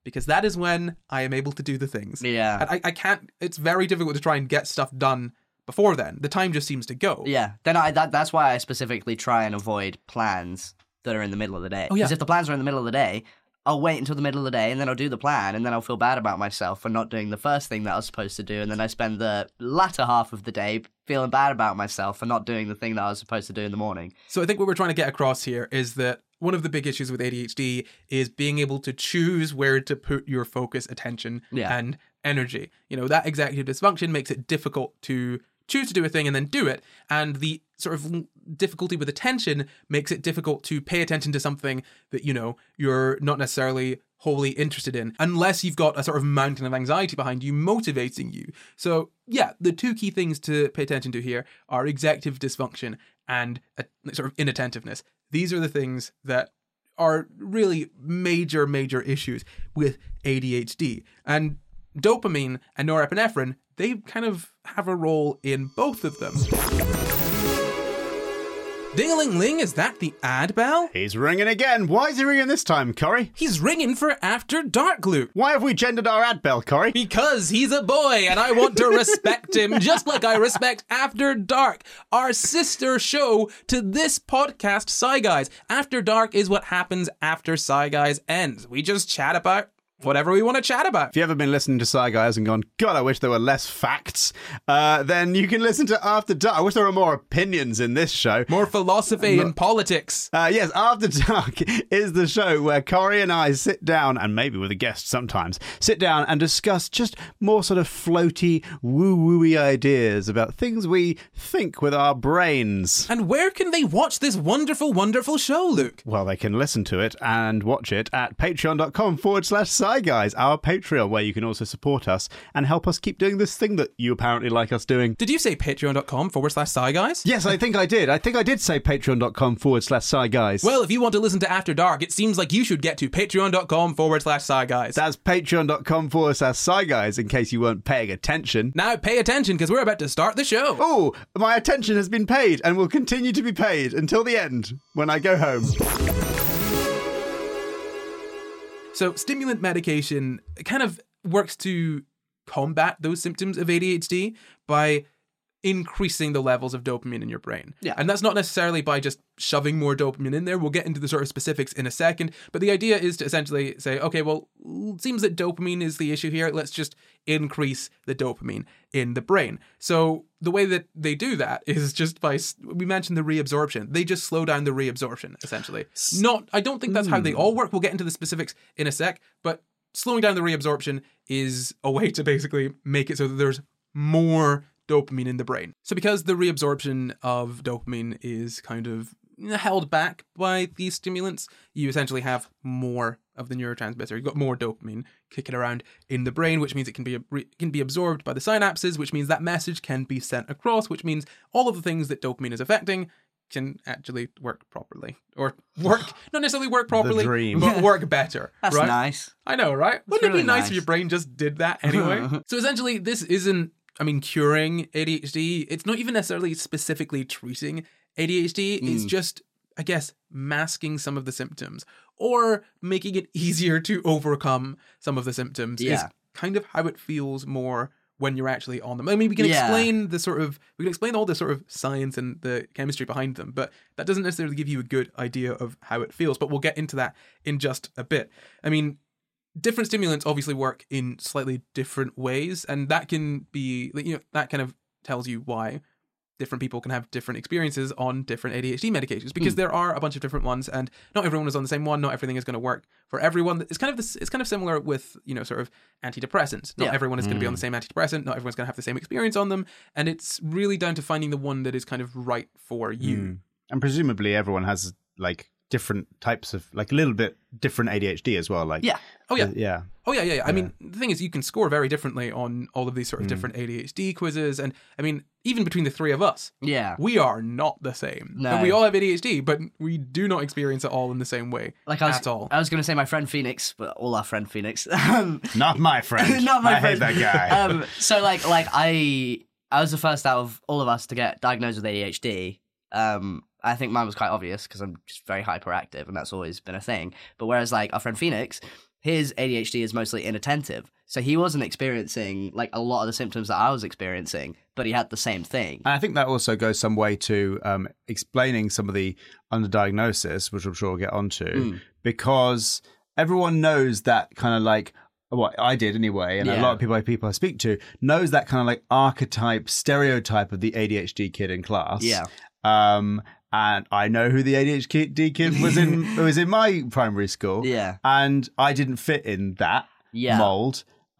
because that is when I am able to do the things. Yeah. And I can't, it's very difficult to try and get stuff done before then. The time just seems to go. Yeah. Then that's why I specifically try and avoid plans that are in the middle of the day. Oh, yeah. Because if the plans are in the middle of the day, I'll wait until the middle of the day and then I'll do the plan and then I'll feel bad about myself for not doing the first thing that I was supposed to do, and then I spend the latter half of the day feeling bad about myself for not doing the thing that I was supposed to do in the morning. So I think what we're trying to get across here is that one of the big issues with ADHD is being able to choose where to put your focus, attention, and energy. You know, that executive dysfunction makes it difficult to choose to do a thing and then do it. And the sort of difficulty with attention makes it difficult to pay attention to something that, you know, you're not necessarily wholly interested in, unless you've got a sort of mountain of anxiety behind you motivating you. So yeah, the two key things to pay attention to here are executive dysfunction and a sort of inattentiveness. These are the things that are really major issues with ADHD. And dopamine and norepinephrine, they kind of have a role in both of them. Ding-a-ling-ling, is that the ad bell? He's ringing again. Why is he ringing this time, Corey? He's ringing for After Dark, Luke. Why have we gendered our ad bell, Corey? Because he's a boy and I want to respect him just like I respect After Dark, our sister show to this podcast, Sci Guys. After Dark is what happens after Sci Guys ends. We just chat about whatever we want to chat about. If you ever been listening to Sci Guys and gone, God, I wish there were less facts, then you can listen to After Dark. I wish there were more opinions in this show. More philosophy and politics. Yes, After Dark is the show where Corey and I sit down, and maybe with a guest sometimes, sit down and discuss just more sort of floaty, woo-wooey ideas about things we think with our brains. And where can they watch this wonderful, wonderful show, Luke? Well, they can listen to it and watch it at patreon.com/Sci Guys, our Patreon, where you can also support us and help us keep doing this thing that you apparently like us doing. Did you say patreon.com/Sci Guys? Yes, I think I did. I think I did say patreon.com/Sci Guys. Well, if you want to listen to After Dark, it seems like you should get to patreon.com/Sci Guys. That's patreon.com/Sci Guys, in case you weren't paying attention. Now pay attention, because we're about to start the show. Oh, my attention has been paid and will continue to be paid until the end, when I go home. So stimulant medication kind of works to combat those symptoms of ADHD by increasing the levels of dopamine in your brain. Yeah. And that's not necessarily by just shoving more dopamine in there. We'll get into the sort of specifics in a second. But the idea is to essentially say, okay, well, it seems that dopamine is the issue here. Let's just increase the dopamine in the brain. So the way that they do that is just by, we mentioned the reabsorption. They just slow down the reabsorption, essentially. I don't think that's how they all work. We'll get into the specifics in a sec. But slowing down the reabsorption is a way to basically make it so that there's more dopamine in the brain. So because the reabsorption of dopamine is kind of held back by these stimulants, you essentially have more of the neurotransmitter. You've got more dopamine kicking around in the brain, which means it can be absorbed by the synapses, which means that message can be sent across, which means all of the things that dopamine is affecting can actually work properly. Or not necessarily work properly, but work better. That's right? nice. I know, right? Wouldn't really it be nice nice if your brain just did that anyway? So essentially, this isn't, curing ADHD. It's not even necessarily specifically treating ADHD. It's just, I guess, masking some of the symptoms or making it easier to overcome some of the symptoms is kind of how it feels more when you're actually on them. I mean, we can explain all the sort of science and the chemistry behind them, but that doesn't necessarily give you a good idea of how it feels. But we'll get into that in just a bit. I mean, different stimulants obviously work in slightly different ways, and that can be, that kind of tells you why different people can have different experiences on different ADHD medications, because there are a bunch of different ones, and not everyone is on the same one. Not everything is going to work for everyone. It's kind of similar with sort of antidepressants. Not everyone is going to be on the same antidepressant. Not everyone's going to have the same experience on them, and it's really down to finding the one that is kind of right for you. And presumably everyone has different types of a little bit different ADHD as well. Yeah. I mean, the thing is, you can score very differently on all of these sort of different ADHD quizzes, and I mean, even between the three of us, we are not the same. No. We all have ADHD, but we do not experience it all in the same way at all. I was going to say my friend Phoenix, but all our friend Phoenix. Not my friend. Not my I friend. hate that guy. So I was the first out of all of us to get diagnosed with ADHD. I think mine was quite obvious because I'm just very hyperactive, and that's always been a thing. But whereas our friend Phoenix, his ADHD is mostly inattentive. So he wasn't experiencing like a lot of the symptoms that I was experiencing, but he had the same thing. And I think that also goes some way to explaining some of the underdiagnosis, which I'm sure we'll get onto, because everyone knows that kind of like, what I did anyway, and a lot of people I speak to knows that kind of like archetype, stereotype of the ADHD kid in class. Yeah. And I know who the ADHD kid was in my primary school. Yeah. And I didn't fit in that mold.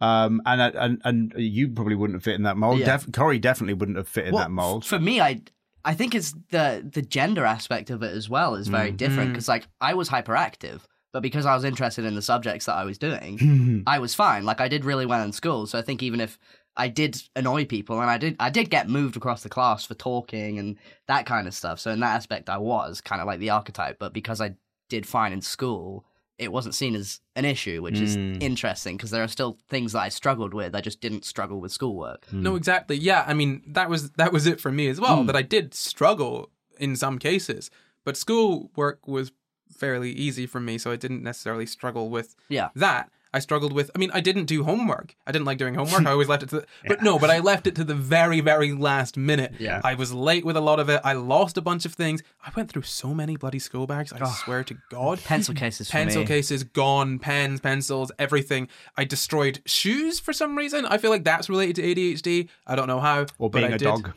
And you probably wouldn't fit in that mold. Yeah. Corey definitely wouldn't have fit in that mold. For me, I think it's the gender aspect of it as well is very different, because like I was hyperactive, but because I was interested in the subjects that I was doing, I was fine. Like I did really well in school. So I think even if I did annoy people, and I did get moved across the class for talking and that kind of stuff. So in that aspect, I was kind of like the archetype. But because I did fine in school, it wasn't seen as an issue, which is interesting, because there are still things that I struggled with. I just didn't struggle with schoolwork. No, exactly. Yeah, I mean, that was it for me as well, that I did struggle in some cases. But schoolwork was fairly easy for me, so I didn't necessarily struggle with that. I struggled with, I mean, I didn't do homework. I didn't like doing homework. I always left it to but I left it to the very, very last minute. Yeah. I was late with a lot of it. I lost a bunch of things. I went through so many bloody school bags, I swear to God. Pencil cases for Pencil me. cases, gone, pens, pencils, everything. I destroyed shoes for some reason. I feel like that's related to ADHD. I don't know how. Or but being I a did. dog.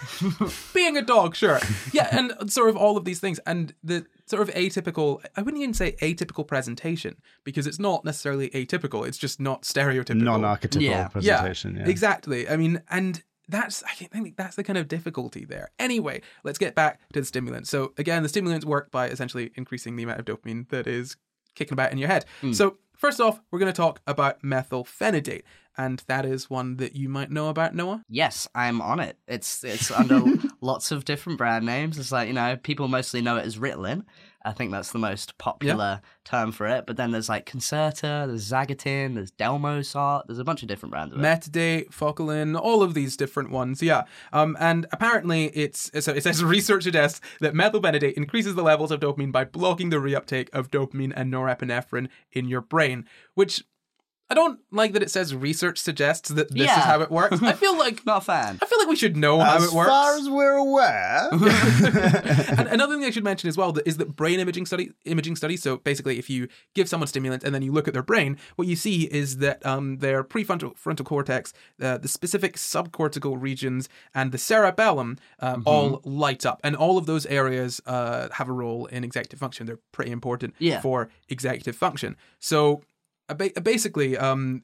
Being a dog, sure. Yeah, and sort of all of these things. And the sort of atypical, I wouldn't even say atypical presentation, because it's not necessarily atypical. It's just not stereotypical. Non-archetypal presentation. Yeah, exactly. I mean, and I think that's the kind of difficulty there. Anyway, let's get back to the stimulants. So again, the stimulants work by essentially increasing the amount of dopamine that is kicking about in your head. So first off, we're going to talk about methylphenidate. And that is one that you might know about, Noah? Yes, I'm on it. It's under lots of different brand names. It's like, people mostly know it as Ritalin. I think that's the most popular term for it. But then there's like Concerta, there's Zagatin, there's Delmosart. There's a bunch of different brands of it. Metadate, Focalin, all of these different ones, yeah. And apparently it says research suggests that methylphenidate increases the levels of dopamine by blocking the reuptake of dopamine and norepinephrine in your brain, which I don't like that it says research suggests that this is how it works. I feel like Not a fan. I feel like we should know how it works. As far as we're aware. And another thing I should mention as well is that brain imaging studies. So basically, if you give someone stimulant and then you look at their brain, what you see is that their prefrontal cortex, the specific subcortical regions, and the cerebellum all light up, and all of those areas have a role in executive function. They're pretty important for executive function. So basically,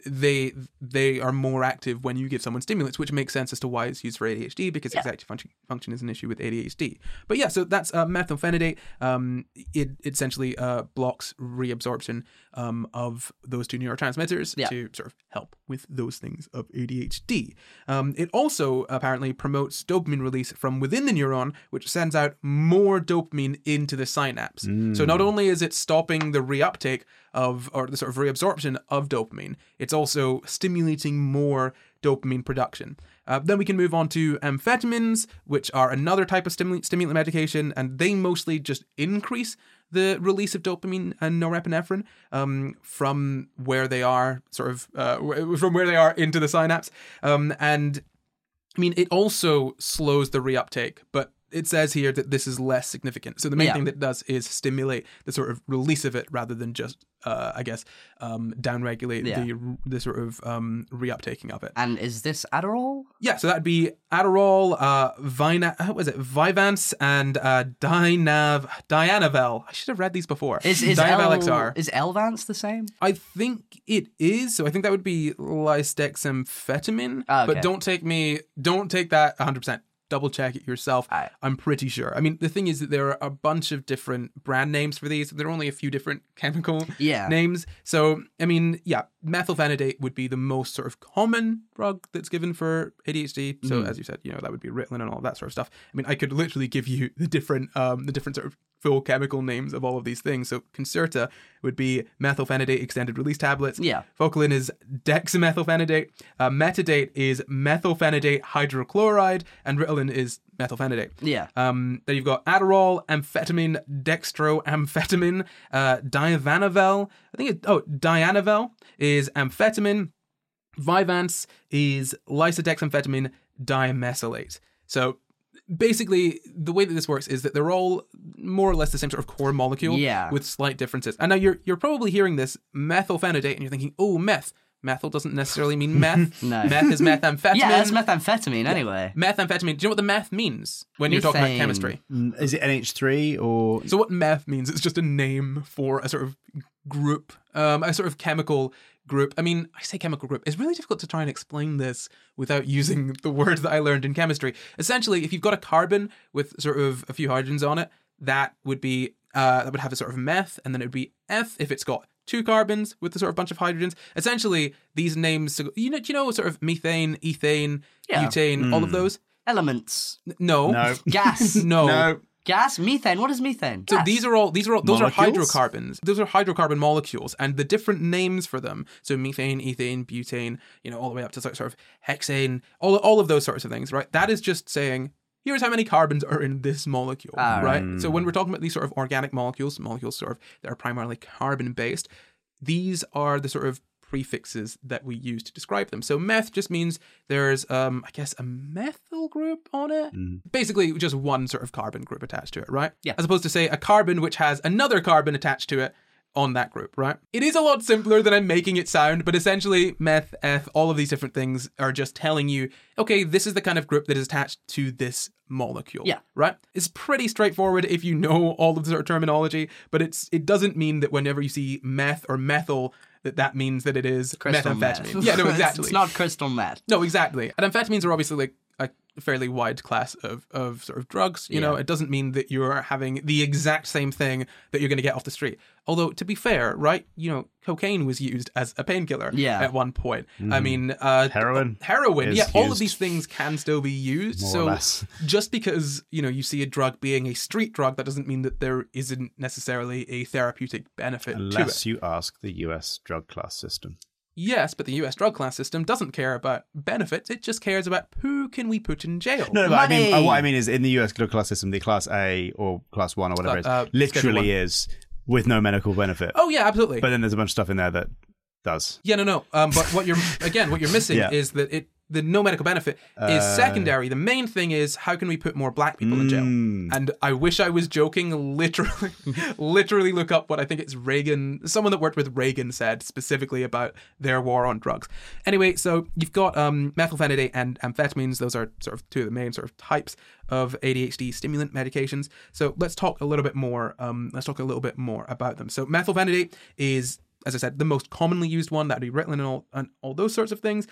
they are more active when you give someone stimulants, which makes sense as to why it's used for ADHD, because executive function is an issue with ADHD. But yeah, so that's methylphenidate. It essentially blocks reabsorption of those two neurotransmitters to sort of help with those things of ADHD. It also apparently promotes dopamine release from within the neuron, which sends out more dopamine into the synapse. So not only is it stopping the reuptake or the sort of reabsorption of dopamine, it's also stimulating more dopamine production. Then we can move on to amphetamines, which are another type of stimulant medication, and they mostly just increase the release of dopamine and norepinephrine from where they are from where they are into the synapse. And I mean, it also slows the reuptake, but it says here that this is less significant. So the main thing that it does is stimulate the sort of release of it rather than just, downregulate the sort of reuptaking of it. And is this Adderall? Yeah, so that'd be Adderall, Vyvanse, and Dianavel. I should have read these before. Is Dianavel XR. Is Elvance the same? I think it is. So I think that would be lisdexamfetamine. Okay. But don't take that 100%. Double check it yourself. Right. I'm pretty sure. I mean, the thing is that there are a bunch of different brand names for these. There are only a few different chemical names. So, I mean, methylphenidate would be the most sort of common drug that's given for ADHD. So, as you said, that would be Ritalin and all that sort of stuff. I mean, I could literally give you the different sort of full chemical names of all of these things. So, Concerta would be methylphenidate extended release tablets. Yeah. Focalin is dexamethylphenidate. Metadate is methylphenidate hydrochloride, and Ritalin is methylphenidate. Yeah. Then you've got Adderall, amphetamine, dextroamphetamine, Dianavel. Dianavel is amphetamine. Vyvanse is lisodexamphetamine dimesylate. So basically, the way that this works is that they're all more or less the same sort of core molecule with slight differences. And now you're probably hearing this methylphenidate and you're thinking, oh, meth. Methyl doesn't necessarily mean meth. No. Meth is methamphetamine. Yeah, it's methamphetamine anyway. Methamphetamine. Do you know what the meth means when you're talking about Methane. chemistry? Is it NH3 or? So what meth means, it's just a name for a sort of group, a sort of chemical group. I mean, I say chemical group. It's really difficult to try and explain this without using the words that I learned in chemistry. Essentially, if you've got a carbon with sort of a few hydrogens on it, that would be that would have a sort of meth, and then it would be eth if it's got two carbons with a sort of bunch of hydrogens. Essentially, these names, do you know sort of methane, ethane, butane, all of those? Elements. No. Gas. No. Gas? Methane. What is methane? So Gas. those are Molecules? hydrocarbons. Those are hydrocarbon molecules, and the different names for them. So methane, ethane, butane, all the way up to sort of hexane, all of those sorts of things, right? That is just saying, here's how many carbons are in this molecule, right? So when we're talking about these sort of organic molecules sort of that are primarily carbon based, these are the sort of prefixes that we use to describe them. So meth just means there's, I guess, a methyl group on it. Basically, just one sort of carbon group attached to it, right? Yeah. As opposed to, say, a carbon which has another carbon attached to it on that group, right? It is a lot simpler than I'm making it sound, but essentially meth, eth, all of these different things are just telling you, okay, this is the kind of group that is attached to this molecule. Yeah. Right? It's pretty straightforward if you know all of the sort of terminology, but it doesn't mean that whenever you see meth or methyl, that means that it is Crystal methamphetamine. meth. Yeah, no, exactly. It's not crystal meth. No, exactly. And amphetamines are obviously like a fairly wide class of sort of drugs. You know, it doesn't mean that you're having the exact same thing that you're going to get off the street. Although, to be fair, right, cocaine was used as a painkiller at one point. I mean, Heroin. Yeah, all of used. these things can still be used. More or So less. just because, you see a drug being a street drug, that doesn't mean that there isn't necessarily a therapeutic benefit to it. Unless you ask the US drug class system. Yes, but the US drug class system doesn't care about benefits. It just cares about who can we put in jail. No, but Money! what I mean is in the US drug class system, the class A or class 1 or whatever it is, Schedule literally 1. is with no medical benefit. Oh, yeah, absolutely. But then there's a bunch of stuff in there that does. Yeah, no. But what you're missing Yeah. is that the no medical benefit is secondary. The main thing is, how can we put more black people in jail? And I wish I was joking. Literally look up what I think it's someone that worked with Reagan said specifically about their war on drugs. Anyway, so you've got methylphenidate and amphetamines. Those are sort of two of the main sort of types of ADHD stimulant medications. So let's talk a little bit more. About them. So methylphenidate is, as I said, the most commonly used one. That would be Ritalin and all those sorts of things.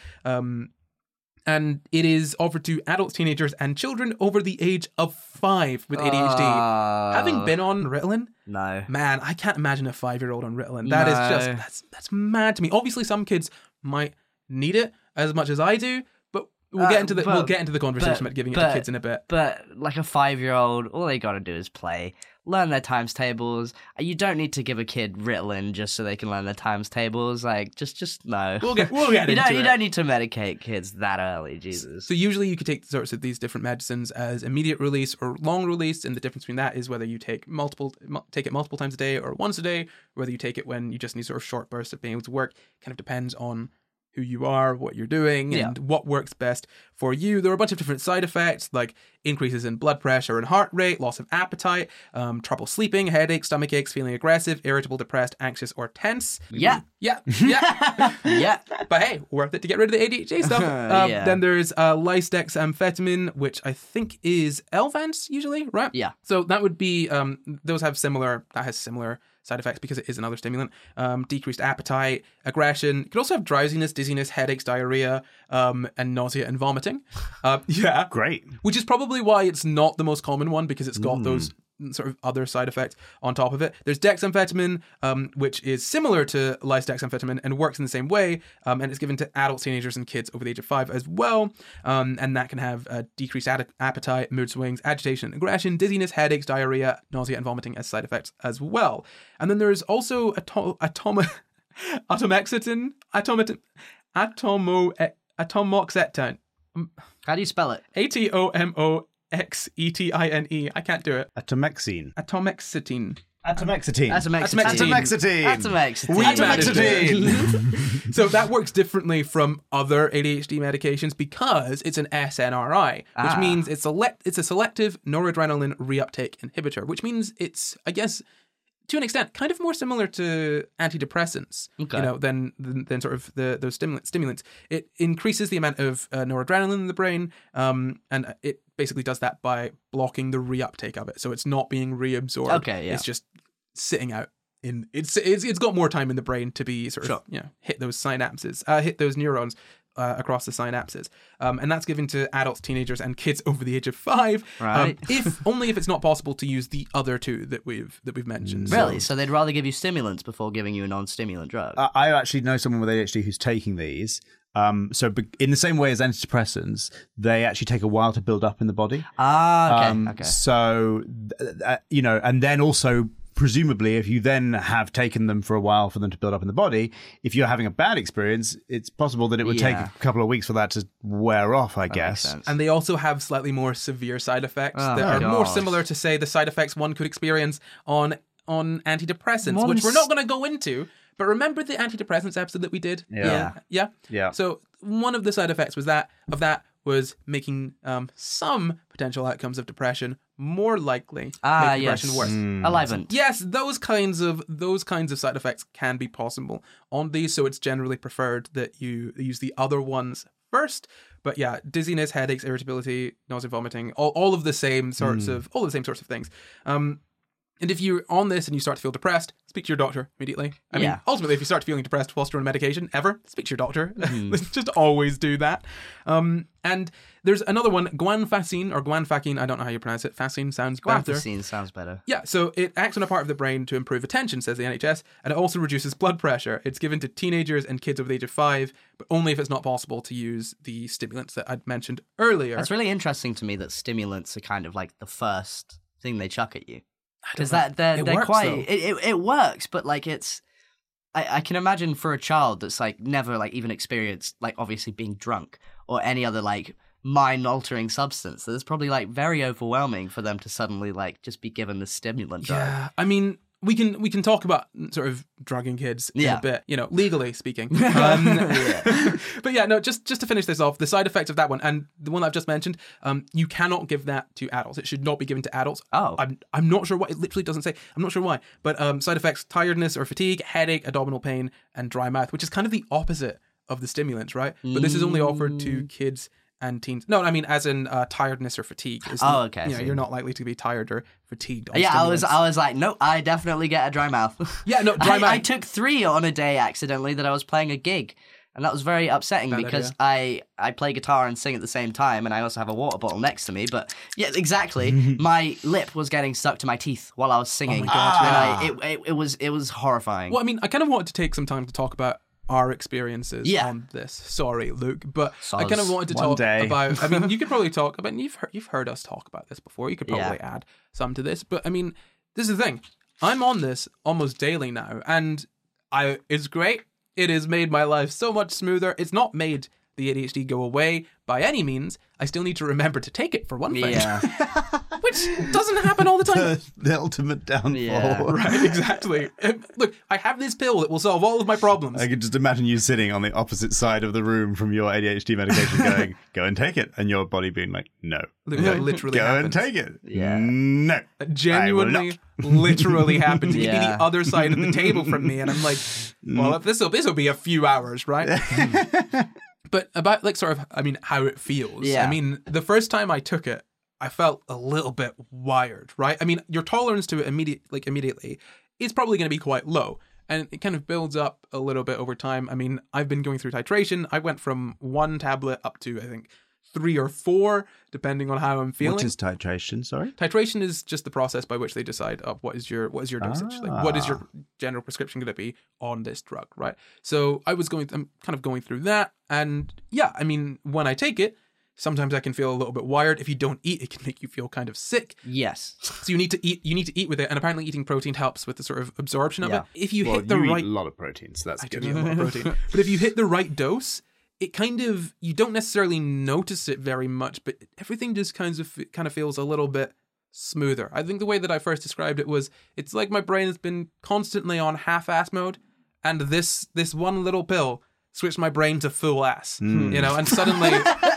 And it is offered to adults, teenagers, and children over the age of 5 with ADHD. Having been on Ritalin, No. man, I can't imagine a 5-year-old on Ritalin. That is just, that's mad to me. Obviously, some kids might need it as much as I do, but we'll get into the conversation about giving it to kids in a bit. But like a 5-year-old, all they got to do is play, learn their times tables. You don't need to give a kid Ritalin just so they can learn their times tables. Like, just no. We'll get into it. You don't need to medicate kids that early, Jesus. So usually you could take sorts of these different medicines as immediate release or long release, and the difference between that is whether you take it multiple times a day or once a day, or whether you take it when you just need sort of short bursts of being able to work. Kind of depends on who you are, what you're doing, and what works best for you. There are a bunch of different side effects, like increases in blood pressure and heart rate, loss of appetite, trouble sleeping, headaches, stomach aches, feeling aggressive, irritable, depressed, anxious, or tense. Yeah. Yeah. Yeah. But hey, worth it to get rid of the ADHD stuff. Then there's lisdexamphetamine, which I think is Elvance usually, right? Yeah. So that would be, that has similar side effects because it is another stimulant. Decreased appetite, aggression. You could also have drowsiness, dizziness, headaches, diarrhea, and nausea and vomiting. Great. Which is probably why it's not the most common one, because it's got those sort of other side effects on top of it. There's dexamphetamine, which is similar to lisdexamphetamine and works in the same way, and it's given to adults, teenagers, and kids over the age of 5 as well. And that can have decreased appetite, mood swings, agitation, aggression, dizziness, headaches, diarrhea, nausea, and vomiting as side effects as well. And then there's also atomoxetine. How do you spell it? Atomoxetine. I can't do it. Atomexine. Atomoxetine. Atomexetine. Atomexetine. We managed Atomexetine. So that works differently from other ADHD medications because it's an SNRI, which means it's a selective noradrenaline reuptake inhibitor, which means it's, I guess, to an extent, kind of more similar to antidepressants, than sort of those stimulants. It increases the amount of noradrenaline in the brain, and it basically does that by blocking the reuptake of it. So it's not being reabsorbed. Okay, yeah. It's just sitting out in. It's got more time in the brain to be sort of hit those synapses, hit those neurons. Across the synapses, and that's given to adults, teenagers, and kids over the age of 5. Right. Only if it's not possible to use the other two that we've mentioned. Really? So they'd rather give you stimulants before giving you a non-stimulant drug? I actually know someone with ADHD who's taking these. So in the same way as antidepressants, they actually take a while to build up in the body. Okay. So, and then also, presumably, if you then have taken them for a while for them to build up in the body, if you're having a bad experience, it's possible that it would take a couple of weeks for that to wear off, I guess. And they also have slightly more severe side effects that are more similar to, say, the side effects one could experience on antidepressants, which we're not going to go into. But remember the antidepressants episode that we did? Yeah. So one of the side effects was was making some potential outcomes of depression more likely to make depression worse. Alivant. Yes, those kinds of side effects can be possible on these, so it's generally preferred that you use the other ones first. But yeah, dizziness, headaches, irritability, nausea, vomiting, all of the same sorts of things. And if you're on this and you start to feel depressed, speak to your doctor immediately. I mean, ultimately, if you start feeling depressed whilst you're on medication, speak to your doctor. Just always do that. And there's another one, guanfacine, I don't know how you pronounce it. Facine sounds better. Guanfacine sounds better. Yeah, so it acts on a part of the brain to improve attention, says the NHS, and it also reduces blood pressure. It's given to teenagers and kids over the age of 5, but only if it's not possible to use the stimulants that I'd mentioned earlier. It's really interesting to me that stimulants are kind of like the first thing they chuck at you. Because they're works, quite it works, but like it's I can imagine for a child that's like never like even experienced like obviously being drunk or any other like mind altering substance, that it's probably like very overwhelming for them to suddenly like just be given the stimulant drug. Yeah, I mean, we can talk about sort of drugging kids in a bit, legally speaking. But yeah, no, just to finish this off, the side effects of that one and the one I've just mentioned, you cannot give that to adults. It should not be given to adults. Oh. I'm not sure why. It literally doesn't say. I'm not sure why. But side effects, tiredness or fatigue, headache, abdominal pain, and dry mouth, which is kind of the opposite of the stimulants, right? But this is only offered to kids and teens. No, I mean as in tiredness or fatigue. Okay. You're not likely to be tired or fatigued. On I stimulants. was like, nope, I definitely get a dry mouth. Yeah, no, dry mouth. I took 3 on a day accidentally that I was playing a gig. And that was very upsetting because I play guitar and sing at the same time, and I also have a water bottle next to me. But yeah, exactly. My lip was getting stuck to my teeth while I was singing. Oh my God. And it was horrifying. Well, I mean, I kind of wanted to take some time to talk about our experiences on this. Sorry, Luke, but I kind of wanted to talk about. I mean, you could probably talk about. You've heard us talk about this before. You could probably add some to this, but I mean, this is the thing. I'm on this almost daily now, and it's great. It has made my life so much smoother. It's not made the ADHD go away by any means. I still need to remember to take it for one thing. Yeah. Which doesn't happen all the time. The ultimate downfall. Yeah. Right, exactly. Look, I have this pill that will solve all of my problems. I could just imagine you sitting on the opposite side of the room from your ADHD medication going, go and take it. And your body being like, no. That literally go happens. and take it. Yeah. No. It genuinely, literally happens. It could be Yeah. the other side of the table from me. And I'm like, well, this will be a few hours, right? But about how it feels. Yeah. I mean, the first time I took it, I felt a little bit wired, right? I mean, your tolerance to it immediately is probably going to be quite low. And it kind of builds up a little bit over time. I mean, I've been going through titration. I went from 1 tablet up to, I think, 3 or 4, depending on how I'm feeling. What is titration? Sorry. Titration is just the process by which they decide what is your dosage, like what is your general prescription going to be on this drug, right? So I'm kind of going through that, and yeah, I mean, when I take it, sometimes I can feel a little bit wired. If you don't eat, it can make you feel kind of sick. Yes. So you need to eat with it, and apparently eating protein helps with the sort of absorption of Yeah. it. If you hit the right, eat a lot of protein, so that's I good. do eat a lot of protein, but if you hit the right dose, it kind of, you don't necessarily notice it very much, but everything just kind of feels a little bit smoother. I think the way that I first described it was, it's like my brain has been constantly on half-ass mode, and this one little pill switched my brain to full ass, you know, and suddenly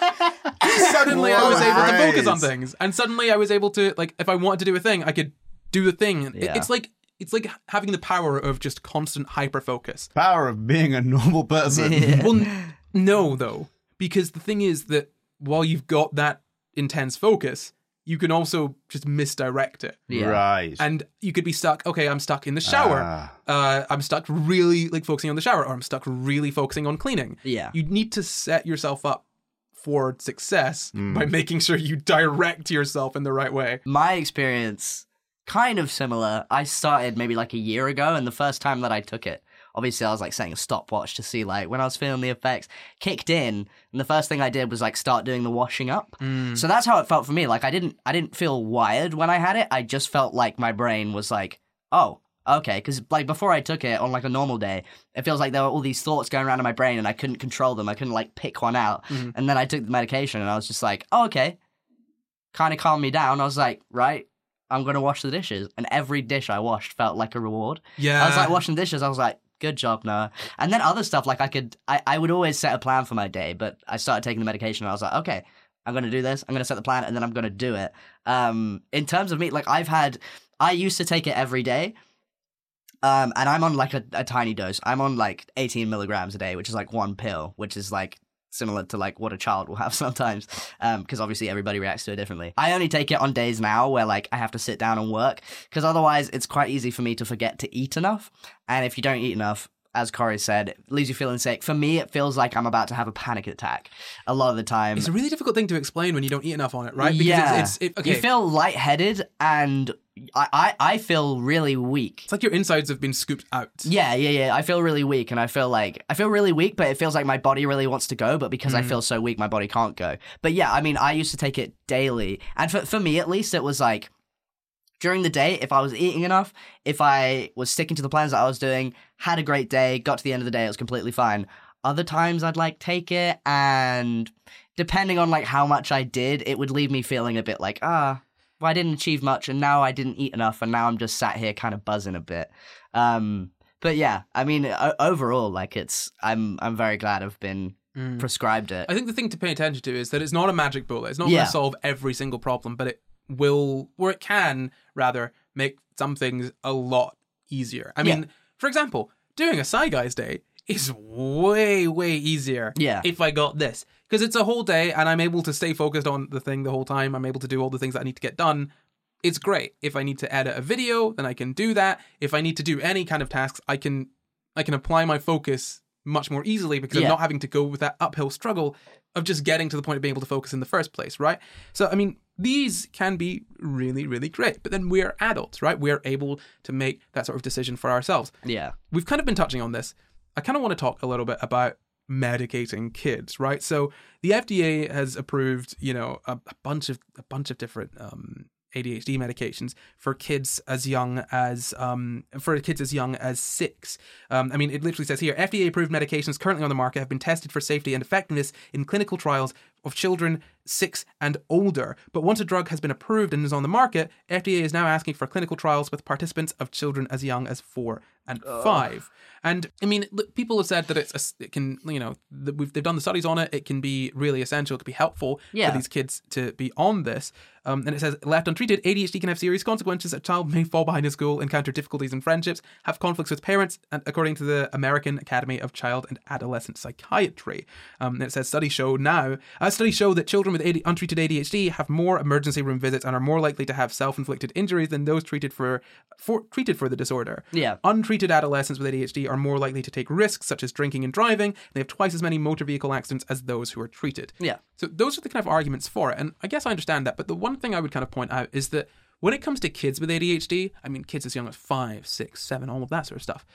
I was able to focus on things, and suddenly I was able to, like, if I wanted to do a thing, I could do the thing. Yeah. It's like having the power of just constant hyper focus. Power of being a normal person. Well, no, though, because the thing is that while you've got that intense focus, you can also just misdirect it. Yeah. Right. And you could be stuck, okay, I'm stuck in the shower. I'm stuck really like focusing on the shower, or I'm stuck really focusing on cleaning. Yeah. You need to set yourself up for success by making sure you direct yourself in the right way. My experience, kind of similar. I started maybe like a year ago, and the first time that I took it, obviously I was like setting a stopwatch to see like when I was feeling the effects, kicked in, and the first thing I did was like start doing the washing up. So that's how it felt for me. Like I didn't feel wired when I had it. I just felt like my brain was like, oh, okay, because like before I took it on like a normal day, it feels like there were all these thoughts going around in my brain and I couldn't control them. I couldn't like pick one out. And then I took the medication and I was just like, oh, okay. Kind of calmed me down. I was like, right, I'm going to wash the dishes. And every dish I washed felt like a reward. Yeah. I was like washing dishes. I was like, good job, Noah. And then other stuff, like I would always set a plan for my day, but I started taking the medication and I was like, okay, I'm going to do this. I'm going to set the plan and then I'm going to do it. In terms of me, like I used to take it every day. And I'm on like a tiny dose. I'm on like 18 milligrams a day, which is like one pill, which is like similar to like what a child will have sometimes, because obviously everybody reacts to it differently. I only take it on days now where like I have to sit down and work, because otherwise it's quite easy for me to forget to eat enough. And if you don't eat enough, as Corey said, it leaves you feeling sick. For me, it feels like I'm about to have a panic attack a lot of the time. It's a really difficult thing to explain when you don't eat enough on it, right? Because okay. You feel lightheaded and I feel really weak. It's like your insides have been scooped out. Yeah. I feel really weak, and I feel really weak, but it feels like my body really wants to go, but because I feel so weak, my body can't go. But yeah, I mean, I used to take it daily, and for me at least, it was like during the day, if I was eating enough, if I was sticking to the plans that I was doing, had a great day, got to the end of the day, it was completely fine. Other times I'd like take it, and depending on like how much I did, it would leave me feeling a bit like, well, I didn't achieve much, and now I didn't eat enough, and now I'm just sat here kind of buzzing a bit. But yeah, I mean, overall, like I'm very glad I've been prescribed it. I think the thing to pay attention to is that it's not a magic bullet. It's not going to solve every single problem, but it will, or it can rather, make some things a lot easier. I mean, for example, doing a Sci Guys day is way, way easier if I got this. Because it's a whole day and I'm able to stay focused on the thing the whole time. I'm able to do all the things that I need to get done. It's great. If I need to edit a video, then I can do that. If I need to do any kind of tasks, I can apply my focus much more easily because I'm not having to go with that uphill struggle of just getting to the point of being able to focus in the first place, right? So, I mean, these can be really, really great. But then we're adults, right? We're able to make that sort of decision for ourselves. Yeah. We've kind of been touching on this. I kind of want to talk a little bit about medicating kids, right? So the FDA has approved, a bunch of different ADHD medications for kids as young as 6. I mean, it literally says here, FDA approved medications currently on the market have been tested for safety and effectiveness in clinical trials of children 6 and older. But once a drug has been approved and is on the market, FDA is now asking for clinical trials with participants of children as young as 4 and 5. And I mean, look, people have said that it can, they've done the studies on it. It can be really essential. It can be helpful for these kids to be on this. And it says, left untreated, ADHD can have serious consequences. A child may fall behind in school, encounter difficulties in friendships, have conflicts with parents, and according to the American Academy of Child and Adolescent Psychiatry. And it says studies show studies show that children with untreated ADHD have more emergency room visits and are more likely to have self-inflicted injuries than those treated for the disorder. Yeah. Untreated adolescents with ADHD are more likely to take risks such as drinking and driving. They have twice as many motor vehicle accidents as those who are treated. Yeah. So those are the kind of arguments for it. And I guess I understand that. But the one thing I would kind of point out is that when it comes to kids with ADHD, I mean, kids as young as 5, 6, 7, all of that sort of stuff,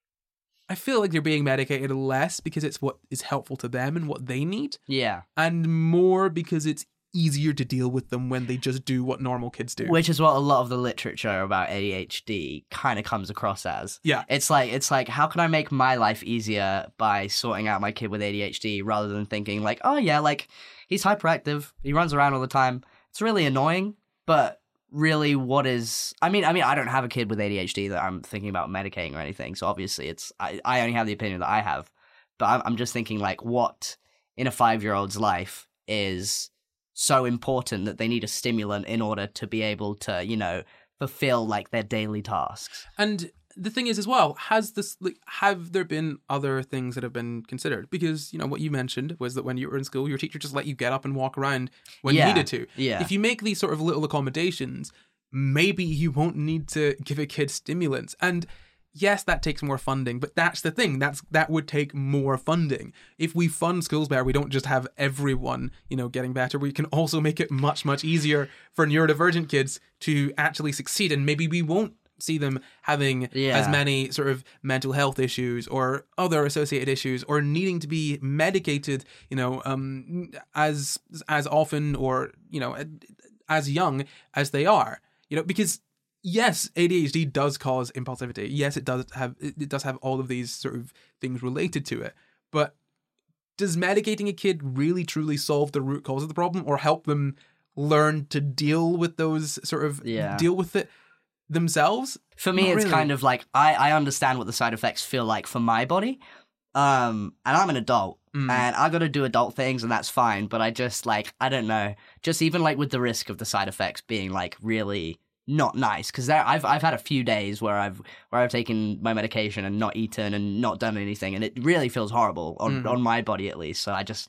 I feel like they're being medicated less because it's what is helpful to them and what they need, Yeah. and more because it's easier to deal with them when they just do what normal kids do. Which is what a lot of the literature about ADHD kind of comes across as. Yeah. It's like, how can I make my life easier by sorting out my kid with ADHD rather than thinking like, oh yeah, like he's hyperactive, he runs around all the time. It's really annoying, but really what is I mean I don't have a kid with ADHD that I'm thinking about medicating or anything, so obviously I only have the opinion that I have, but I'm just thinking like what in a 5-year-old's life is so important that they need a stimulant in order to be able to, you know, fulfill like their daily tasks. And the thing is as well, have there been other things that have been considered? Because, you know, what you mentioned was that when you were in school, your teacher just let you get up and walk around when you needed to. Yeah. If you make these sort of little accommodations, maybe you won't need to give a kid stimulants. And yes, that takes more funding, but that's the thing. That would take more funding. If we fund schools better, we don't just have everyone, you know, getting better. We can also make it much, much easier for neurodivergent kids to actually succeed. And maybe we won't see them having as many sort of mental health issues or other associated issues or needing to be medicated, you know, as often or, you know, as young as they are, you know, because yes, ADHD does cause impulsivity. Yes, it does have all of these sort of things related to it. But does medicating a kid really truly solve the root cause of the problem or help them learn to deal with those sort of deal with it themselves? For me, Not it's really. kind of like I understand what the side effects feel like for my body, and I'm an adult, and I got to do adult things, and that's fine. But I just like I don't know, just even like with the risk of the side effects being like really not nice, because I've had a few days where I've taken my medication and not eaten and not done anything, and it really feels horrible on my body at least. So I just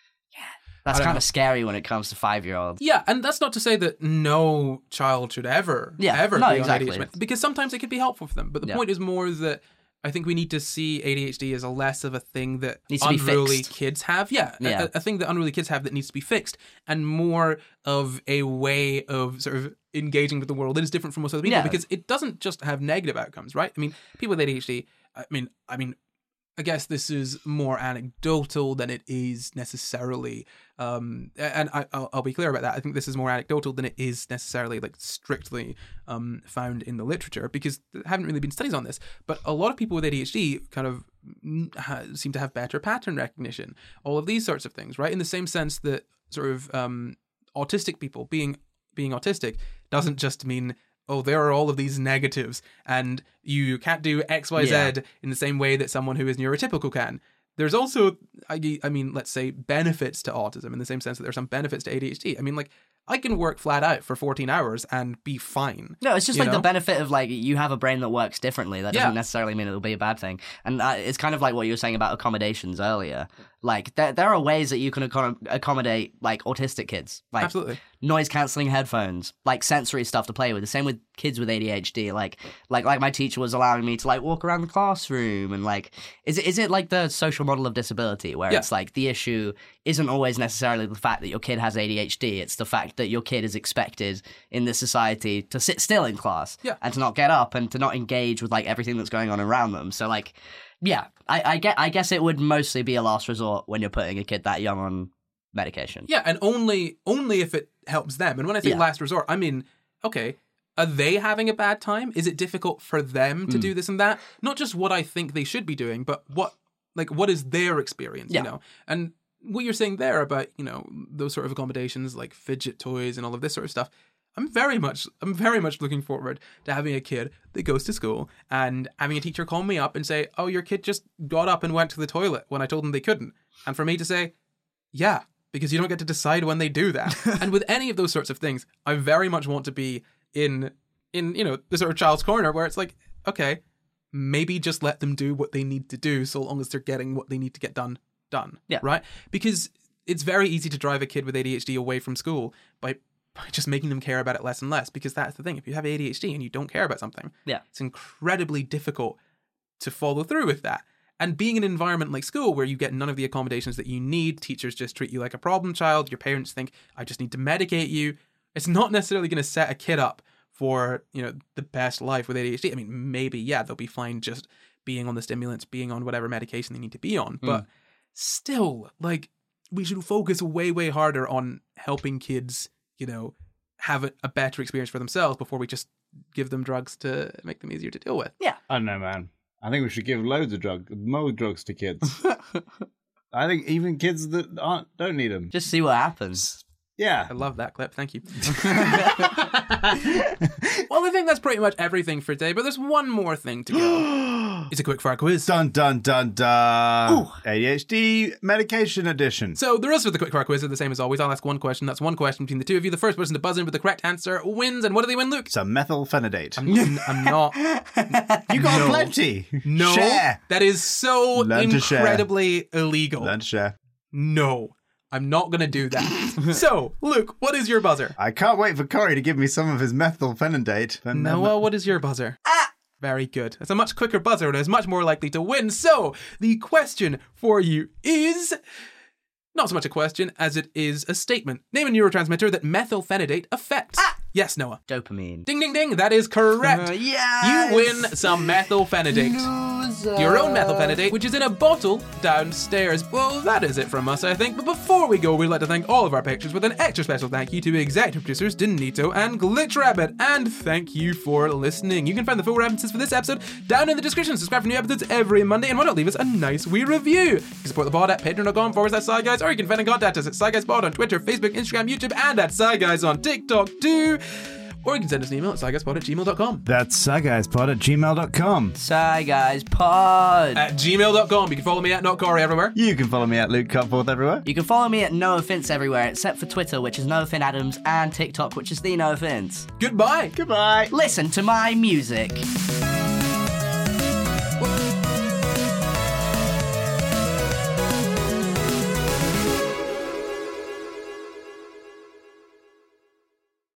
that's kind of scary when it comes to 5-year-olds. Yeah, and that's not to say that no child should ever be on ADHD, because sometimes it could be helpful for them. But the point is more that I think we need to see ADHD as a less of a thing that needs to be unruly fixed. kids have. A thing that unruly kids have that needs to be fixed, and more of a way of sort of engaging with the world that is different from most other people, because it doesn't just have negative outcomes, right? I mean, people with ADHD, I mean, I guess this is more anecdotal than it is necessarily, and I'll be clear about that. I think this is more anecdotal than it is necessarily like strictly found in the literature, because there haven't really been studies on this. But a lot of people with ADHD kind of seem to have better pattern recognition, all of these sorts of things, right? In the same sense that sort of autistic people being autistic doesn't just mean, oh, there are all of these negatives and you can't do X, Y, Z in the same way that someone who is neurotypical can. There's also, I mean, let's say benefits to autism in the same sense that there's some benefits to ADHD. I mean, like, I can work flat out for 14 hours and be fine. No, it's just you like know? the benefit of like you have a brain that works differently. That doesn't necessarily mean it'll be a bad thing. And it's kind of like what you were saying about accommodations earlier. Like there are ways that you can accommodate like autistic kids. Like Absolutely. noise cancelling headphones, like sensory stuff to play with. The same with kids with ADHD. Like my teacher was allowing me to like walk around the classroom and like is it like the social model of disability where it's like the issue isn't always necessarily the fact that your kid has ADHD. It's the fact that your kid is expected in this society to sit still in class and to not get up and to not engage with like everything that's going on around them. So like, yeah, I guess it would mostly be a last resort when you're putting a kid that young on medication. Yeah, and only if it helps them. And when I say last resort, I mean, okay, are they having a bad time? Is it difficult for them to do this and that? Not just what I think they should be doing, but what is their experience, you know? And what you're saying there about, you know, those sort of accommodations like fidget toys and all of this sort of stuff, I'm very much looking forward to having a kid that goes to school and having a teacher call me up and say, oh, your kid just got up and went to the toilet when I told them they couldn't. And for me to say, yeah, because you don't get to decide when they do that. And with any of those sorts of things, I very much want to be in you know, the sort of child's corner where it's like, okay, maybe just let them do what they need to do so long as they're getting what they need to get done. Yeah. Right? Because it's very easy to drive a kid with ADHD away from school by just making them care about it less and less, because that's the thing. If you have ADHD and you don't care about something, it's incredibly difficult to follow through with that. And being in an environment like school where you get none of the accommodations that you need, teachers just treat you like a problem child, your parents think, I just need to medicate you. It's not necessarily going to set a kid up for, the best life with ADHD. I mean, maybe, they'll be fine just being on the stimulants, being on whatever medication they need to be on. But still, we should focus way, way harder on helping kids, have a better experience for themselves before we just give them drugs to make them easier to deal with. Yeah. I don't know, man. I think we should give more drugs to kids. I think even kids that don't need them. Just see what happens. Yeah. I love that clip. Thank you. Well, I think that's pretty much everything for today, but there's one more thing to go. It's a quick fire quiz. Dun, dun, dun, dun. Ooh. ADHD medication edition. So the rules for the quick fire quiz are the same as always. I'll ask one question. That's one question between the two of you. The first person to buzz in with the correct answer wins. And what do they win, Luke? Some methylphenidate. I'm not. You got plenty. No. Share. That is so incredibly illegal. Learn to share. No. I'm not going to do that. So, Luke, what is your buzzer? I can't wait for Corey to give me some of his methylphenidate. Noah, what is your buzzer? Very good. It's a much quicker buzzer and is much more likely to win. So, the question for you is not so much a question as it is a statement. Name a neurotransmitter that methylphenidate affects. Yes, Noah. Dopamine. Ding, ding, ding. That is correct. Yes! You win some methylphenidate. Loser. Your own methylphenidate, which is in a bottle downstairs. Well, that is it from us, I think. But before we go, we'd like to thank all of our pictures with an extra special thank you to executive producers Dinito and Glitch Rabbit. And thank you for listening. You can find the full references for this episode down in the description. Subscribe for new episodes every Monday, and why not leave us a nice wee review? You can support the pod at patreon.com/SciGuys, or you can find and contact us at SciGuysPod on Twitter, Facebook, Instagram, YouTube, and at SciGuys on TikTok too. Or you can send us an email at sciguyspod@gmail.com. That's sciguyspod@gmail.com. SciGuysPod At gmail.com. You can follow me at NotCorey everywhere. You can follow me at Luke Cutforth everywhere. You can follow me at NoAffence everywhere, except for Twitter, which is NoAffenAdams, and TikTok, which is the NoAffence. Goodbye. Goodbye. Listen to my music.